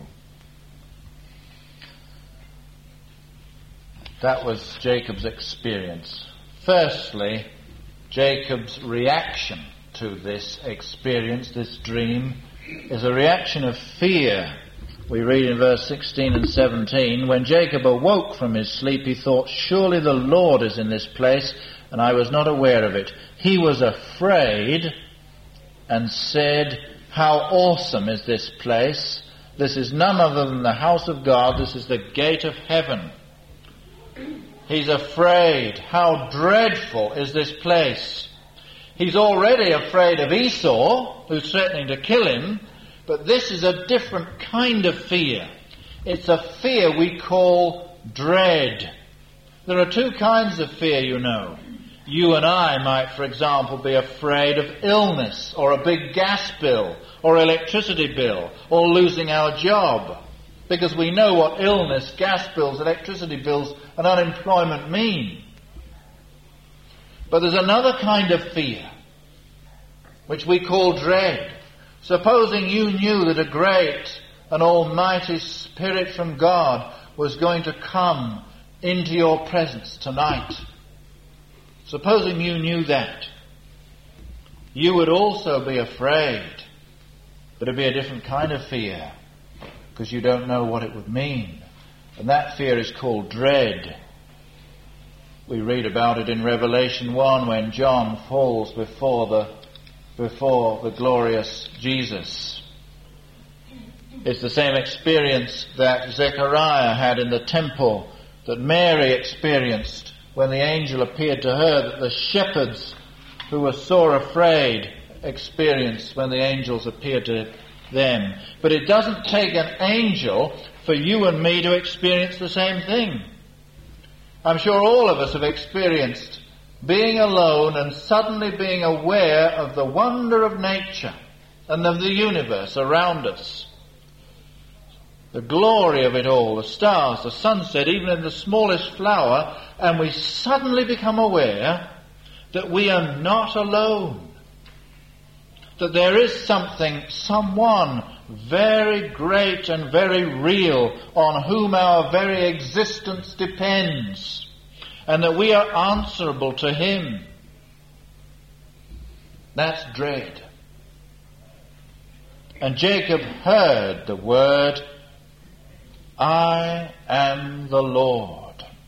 [SPEAKER 1] That was Jacob's experience. Firstly, Jacob's reaction to this experience, this dream, is a reaction of fear. We read in verse sixteen and seventeen, when Jacob awoke from his sleep, he thought, surely the Lord is in this place, and I was not aware of it. He was afraid and said, how awesome is this place? This is none other than the house of God. This is the gate of heaven. He's afraid. How dreadful is this place? He's already afraid of Esau, who's threatening to kill him, but this is a different kind of fear. It's a fear we call dread. There are two kinds of fear, you know. You and I might, for example, be afraid of illness or a big gas bill or electricity bill or losing our job, because we know what illness, gas bills, electricity bills and unemployment mean. But there's another kind of fear, which we call dread. Supposing you knew that a great and almighty Spirit from God was going to come into your presence tonight. Supposing you knew that, you would also be afraid, but it'd be a different kind of fear, because you don't know what it would mean. And that fear is called dread. We read about it in Revelation one when John falls before the, before the glorious Jesus. It's the same experience that Zechariah had in the temple, that Mary experienced when the angel appeared to her, that the shepherds who were sore afraid experienced when the angels appeared to them. But it doesn't take an angel for you and me to experience the same thing. I'm sure all of us have experienced being alone and suddenly being aware of the wonder of nature and of the universe around us. The glory of it all, the stars, the sunset, even in the smallest flower, and we suddenly become aware that we are not alone. That there is something, someone very great and very real on whom our very existence depends, and that we are answerable to him. That's dread. And Jacob heard the word, I am the Lord.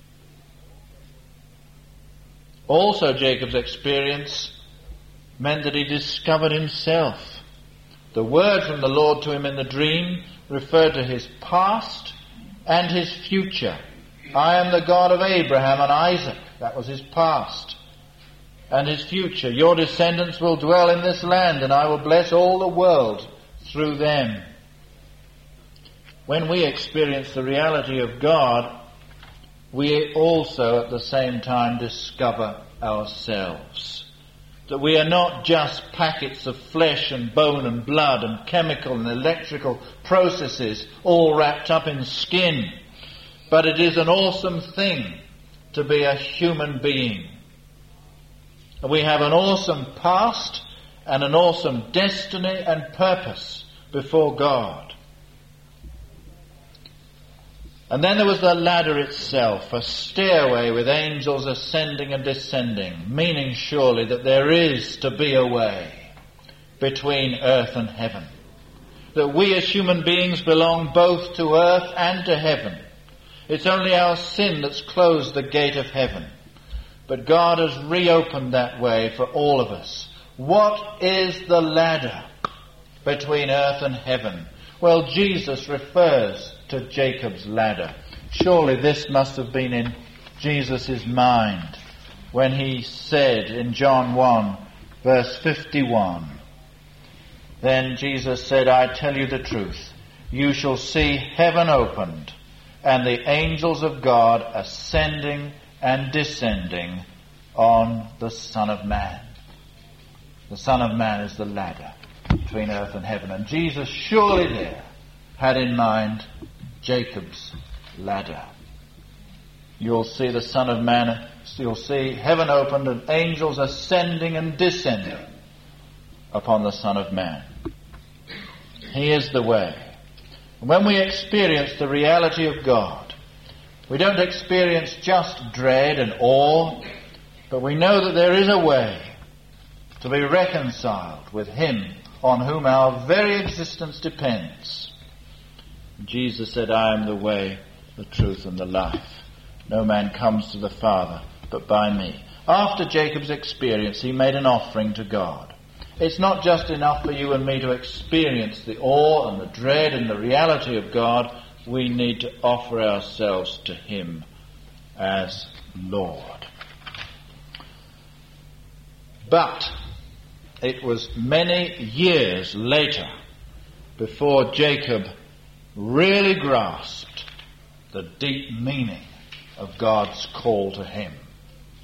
[SPEAKER 1] Also, Jacob's experience meant that he discovered himself. The word from the Lord to him in the dream referred to his past and his future. I am the God of Abraham and Isaac. That was his past. And his future. Your descendants will dwell in this land, and I will bless all the world through them. When we experience the reality of God, we also at the same time discover ourselves. That we are not just packets of flesh and bone and blood and chemical and electrical processes all wrapped up in skin, but it is an awesome thing to be a human being. We have an awesome past and an awesome destiny and purpose before God. And then there was the ladder itself, a stairway with angels ascending and descending, meaning surely that there is to be a way between earth and heaven. That we as human beings belong both to earth and to heaven. It's only our sin that's closed the gate of heaven. But God has reopened that way for all of us. What is the ladder between earth and heaven? Well, Jesus refers to Jacob's ladder. Surely this must have been in Jesus' mind when he said in John one, verse fifty-one, then Jesus said, I tell you the truth, you shall see heaven opened and the angels of God ascending and descending on the Son of Man. The Son of Man is the ladder between earth and heaven. And Jesus surely there had in mind Jacob's ladder. You'll see the Son of Man, you'll see heaven opened and angels ascending and descending upon the Son of Man. He is the way. When we experience the reality of God, we don't experience just dread and awe, but we know that there is a way to be reconciled with Him on whom our very existence depends. Jesus said, I am the way, the truth, and the life. No man comes to the Father but by me. After Jacob's experience, he made an offering to God. It's not just enough for you and me to experience the awe and the dread and the reality of God. We need to offer ourselves to Him as Lord. But it was many years later before Jacob really grasped the deep meaning of God's call to him.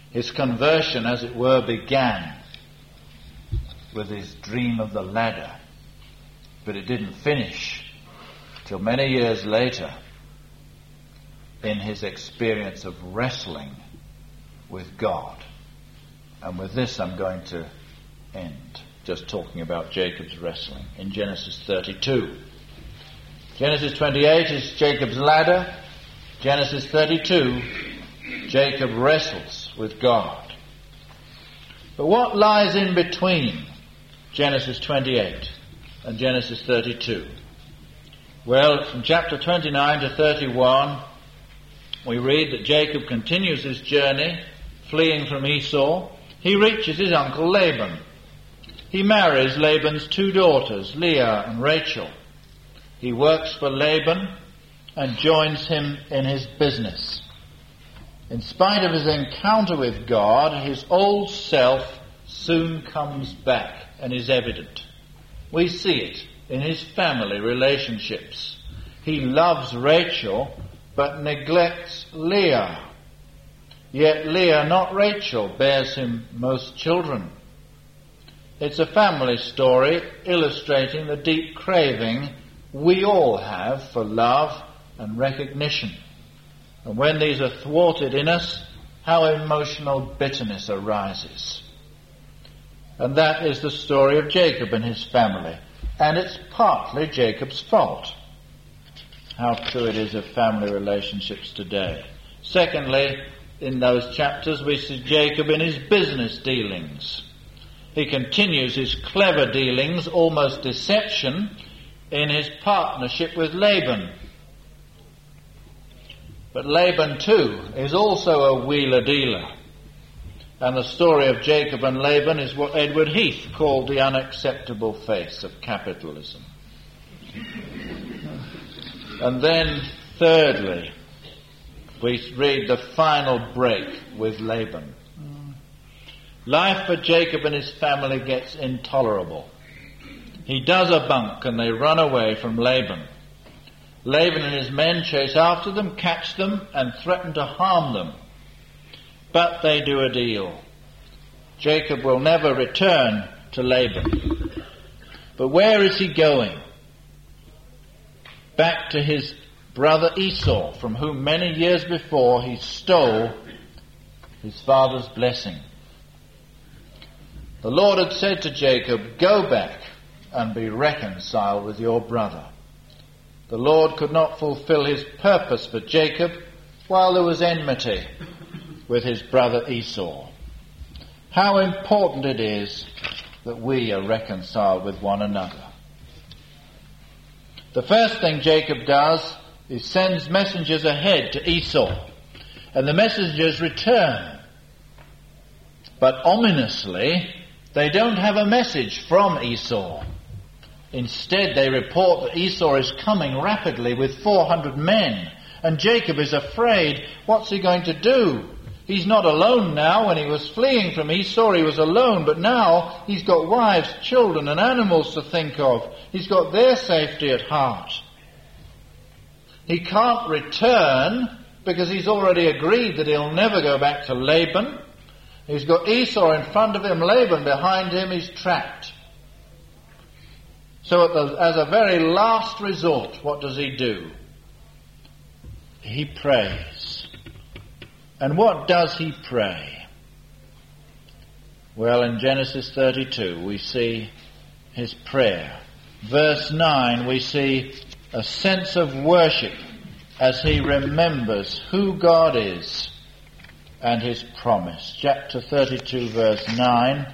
[SPEAKER 1] His conversion, as it were, began with his dream of the ladder, but it didn't finish till many years later in his experience of wrestling with God. And with this I'm going to end, just talking about Jacob's wrestling in Genesis thirty-two. Genesis twenty-eight is Jacob's ladder. Genesis thirty-two, Jacob wrestles with God. But what lies in between Genesis twenty-eight and Genesis thirty-two? Well, from chapter twenty-nine to thirty-one, we read that Jacob continues his journey, fleeing from Esau. He reaches his uncle Laban. He marries Laban's two daughters, Leah and Rachel. He works for Laban and joins him in his business. In spite of his encounter with God, his old self soon comes back and is evident. We see it in his family relationships. He loves Rachel but neglects Leah. Yet Leah, not Rachel, bears him most children. It's a family story illustrating the deep craving we all have for love and recognition. And when these are thwarted in us, how emotional bitterness arises. And that is the story of Jacob and his family. And it's partly Jacob's fault. How true it is of family relationships today. Secondly, in those chapters we see Jacob in his business dealings. He continues his clever dealings, almost deception, in his partnership with Laban. But Laban too is also a wheeler-dealer. And the story of Jacob and Laban is what Edward Heath called the unacceptable face of capitalism. And then, thirdly, we read the final break with Laban. Life for Jacob and his family gets intolerable. He does a bunk and they run away from Laban. Laban and his men chase after them, catch them, and threaten to harm them. But they do a deal. Jacob will never return to Laban. But where is he going? Back to his brother Esau, from whom many years before he stole his father's blessing. The Lord had said to Jacob, "Go back and be reconciled with your brother." The Lord could not fulfill his purpose for Jacob while there was enmity with his brother Esau. How important it is that we are reconciled with one another. The first thing Jacob does is sends messengers ahead to Esau, and the messengers return. But ominously, they don't have a message from Esau. Instead, they report that Esau is coming rapidly with four hundred men, and Jacob is afraid. What's he going to do? He's not alone now. When he was fleeing from Esau, he was alone, but now he's got wives, children, and animals to think of. He's got their safety at heart. He can't return because he's already agreed that he'll never go back to Laban. He's got Esau in front of him, Laban behind him. He's trapped. So at the, as a very last resort, what does he do? He prays. And what does he pray? Well, in Genesis thirty-two, we see his prayer. Verse nine, we see a sense of worship as he remembers who God is and his promise. Chapter thirty-two, verse nine.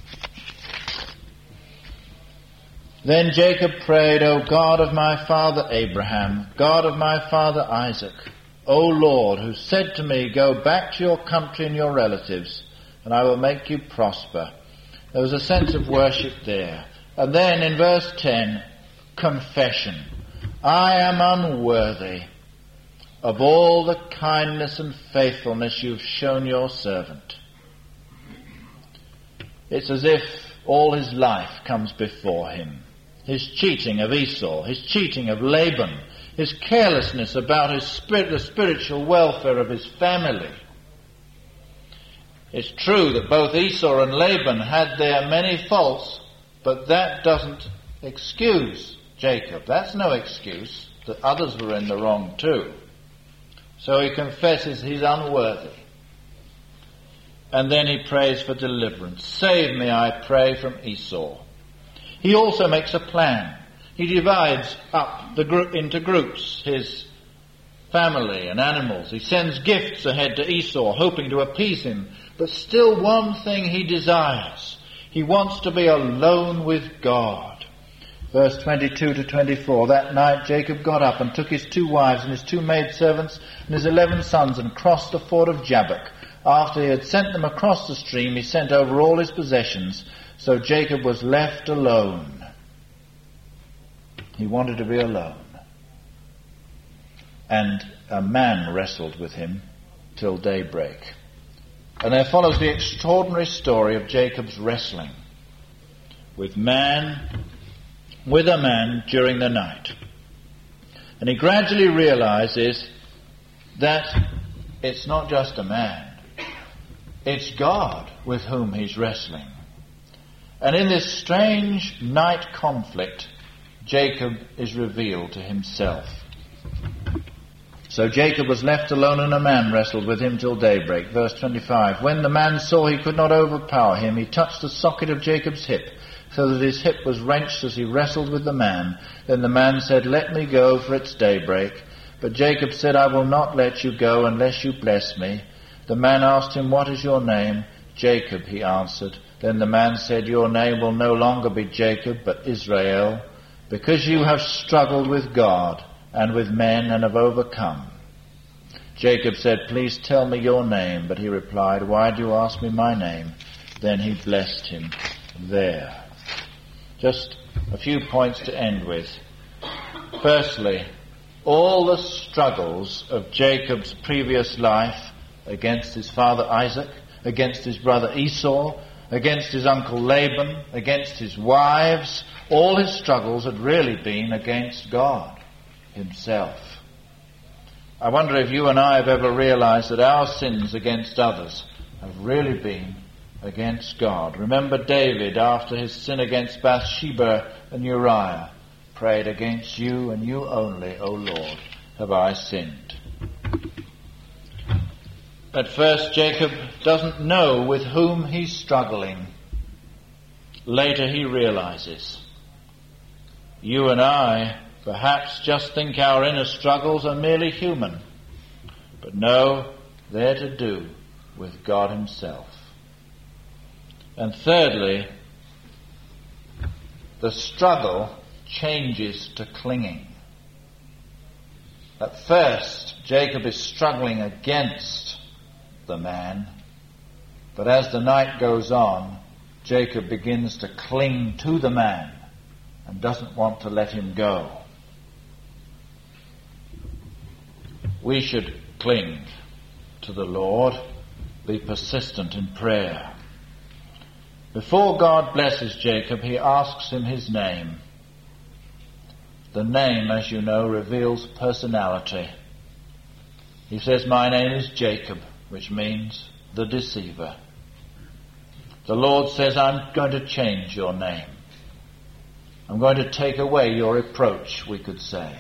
[SPEAKER 1] Then Jacob prayed, "O God of my father Abraham, God of my father Isaac, O Lord, who said to me, go back to your country and your relatives, and I will make you prosper." There was a sense of worship there. And then in verse ten, confession. "I am unworthy of all the kindness and faithfulness you've shown your servant." It's as if all his life comes before him. His cheating of Esau, his cheating of Laban, his carelessness about his spirit, the spiritual welfare of his family. It's true that both Esau and Laban had their many faults, but that doesn't excuse Jacob. That's no excuse that others were in the wrong too. So he confesses he's unworthy. And then he prays for deliverance. Save me, I pray, from Esau. He also makes a plan. He divides up the group into groups, his family and animals. He sends gifts ahead to Esau, hoping to appease him. But still one thing he desires. He wants to be alone with God. Verse twenty-two to twenty-four. That night Jacob got up and took his two wives and his two maidservants and his eleven sons and crossed the ford of Jabbok. After he had sent them across the stream, he sent over all his possessions. So Jacob was left alone. He wanted to be alone. And a man wrestled with him till daybreak. And there follows the extraordinary story of Jacob's wrestling with man, with a man during the night. And he gradually realizes that it's not just a man, it's God with whom he's wrestling. And in this strange night conflict, Jacob is revealed to himself. So Jacob was left alone, and a man wrestled with him till daybreak. Verse twenty-five. When the man saw he could not overpower him, he touched the socket of Jacob's hip, so that his hip was wrenched as he wrestled with the man. Then the man said, "Let me go, for it's daybreak." But Jacob said, "I will not let you go unless you bless me." The man asked him, "What is your name?" "Jacob," he answered. Then the man said, "Your name will no longer be Jacob, but Israel, because you have struggled with God and with men and have overcome." Jacob said, "Please tell me your name." But he replied, "Why do you ask me my name?" Then he blessed him there. Just a few points to end with. Firstly, all the struggles of Jacob's previous life against his father Isaac, against his brother Esau, against his uncle Laban, against his wives, all his struggles had really been against God himself. I wonder if you and I have ever realized that our sins against others have really been against God. Remember David, after his sin against Bathsheba and Uriah, prayed, "Against you and you only, O Lord, have I sinned." At first, Jacob doesn't know with whom he's struggling. Later he realizes. You and I perhaps just think our inner struggles are merely human, but no, they're to do with God himself. And thirdly, the struggle changes to clinging. At first, Jacob is struggling against the man, but as the night goes on, Jacob begins to cling to the man and doesn't want to let him go. We should cling to the Lord, be persistent in prayer. Before God blesses Jacob, he asks him his name. The name, as you know, reveals personality. He says, "My name is Jacob," which means the deceiver. The Lord says, "I'm going to change your name. I'm going to take away your reproach," we could say.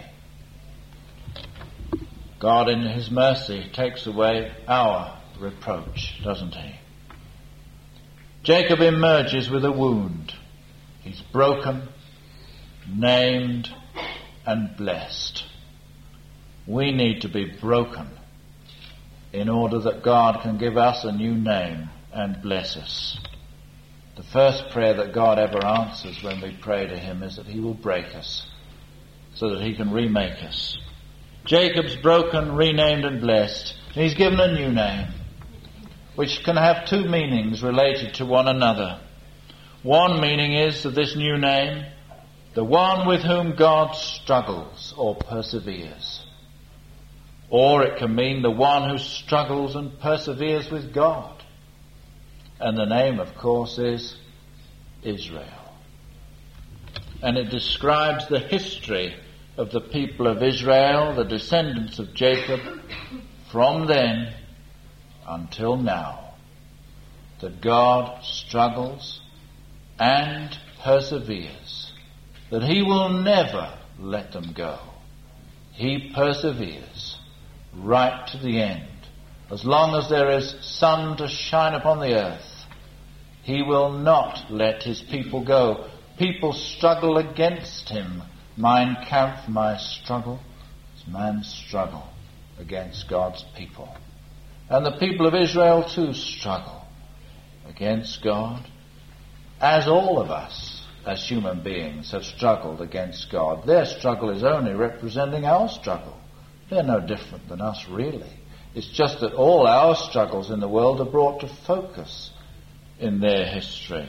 [SPEAKER 1] God in his mercy takes away our reproach, doesn't he? Jacob emerges with a wound. He's broken, named, and blessed. We need to be broken in order that God can give us a new name and bless us. The first prayer that God ever answers when we pray to him is that he will break us so that he can remake us. Jacob's broken, renamed and blessed. And he's given a new name, which can have two meanings related to one another. One meaning is of this new name, the one with whom God struggles or perseveres. Or it can mean the one who struggles and perseveres with God. And the name, of course, is Israel. And it describes the history of the people of Israel, the descendants of Jacob, from then until now. that God struggles and perseveres, that he will never let them go. He perseveres right to the end. As long as there is sun to shine upon the earth, he will not let his people go. People struggle against him. Mein Kampf, my struggle, is man's struggle against God's people. And the people of Israel too struggle against God, as all of us as human beings have struggled against God. Their struggle is only representing our struggle. They're no different than us, really. It's just that all our struggles in the world are brought to focus in their history.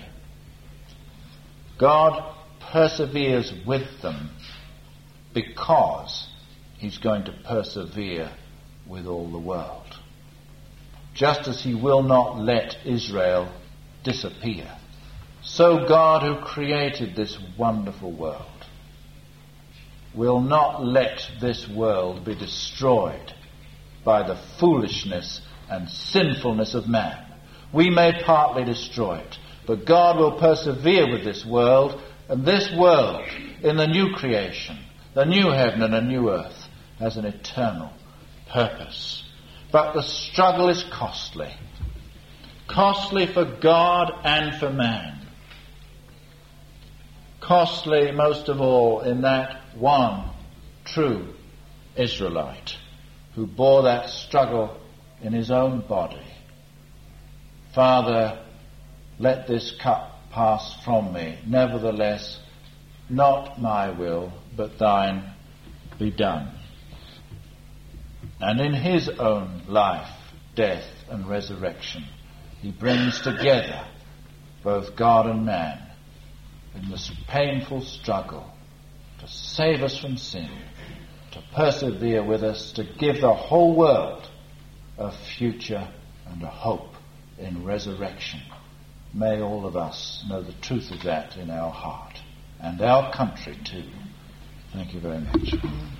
[SPEAKER 1] God perseveres with them because he's going to persevere with all the world. Just as he will not let Israel disappear, so God, who created this wonderful world, will not let this world be destroyed by the foolishness and sinfulness of man. We may partly destroy it, but God will persevere with this world, and this world, in the new creation, the new heaven and a new earth, has an eternal purpose. But the struggle is costly. Costly for God and for man. Costly most of all in that one true Israelite who bore that struggle in his own body. Father, let this cup pass from me. Nevertheless, not my will, but thine be done. And in his own life, death, and resurrection, he brings together both God and man in this painful struggle to save us from sin, to persevere with us, to give the whole world a future and a hope in resurrection. May all of us know the truth of that in our heart, and our country too. Thank you very much.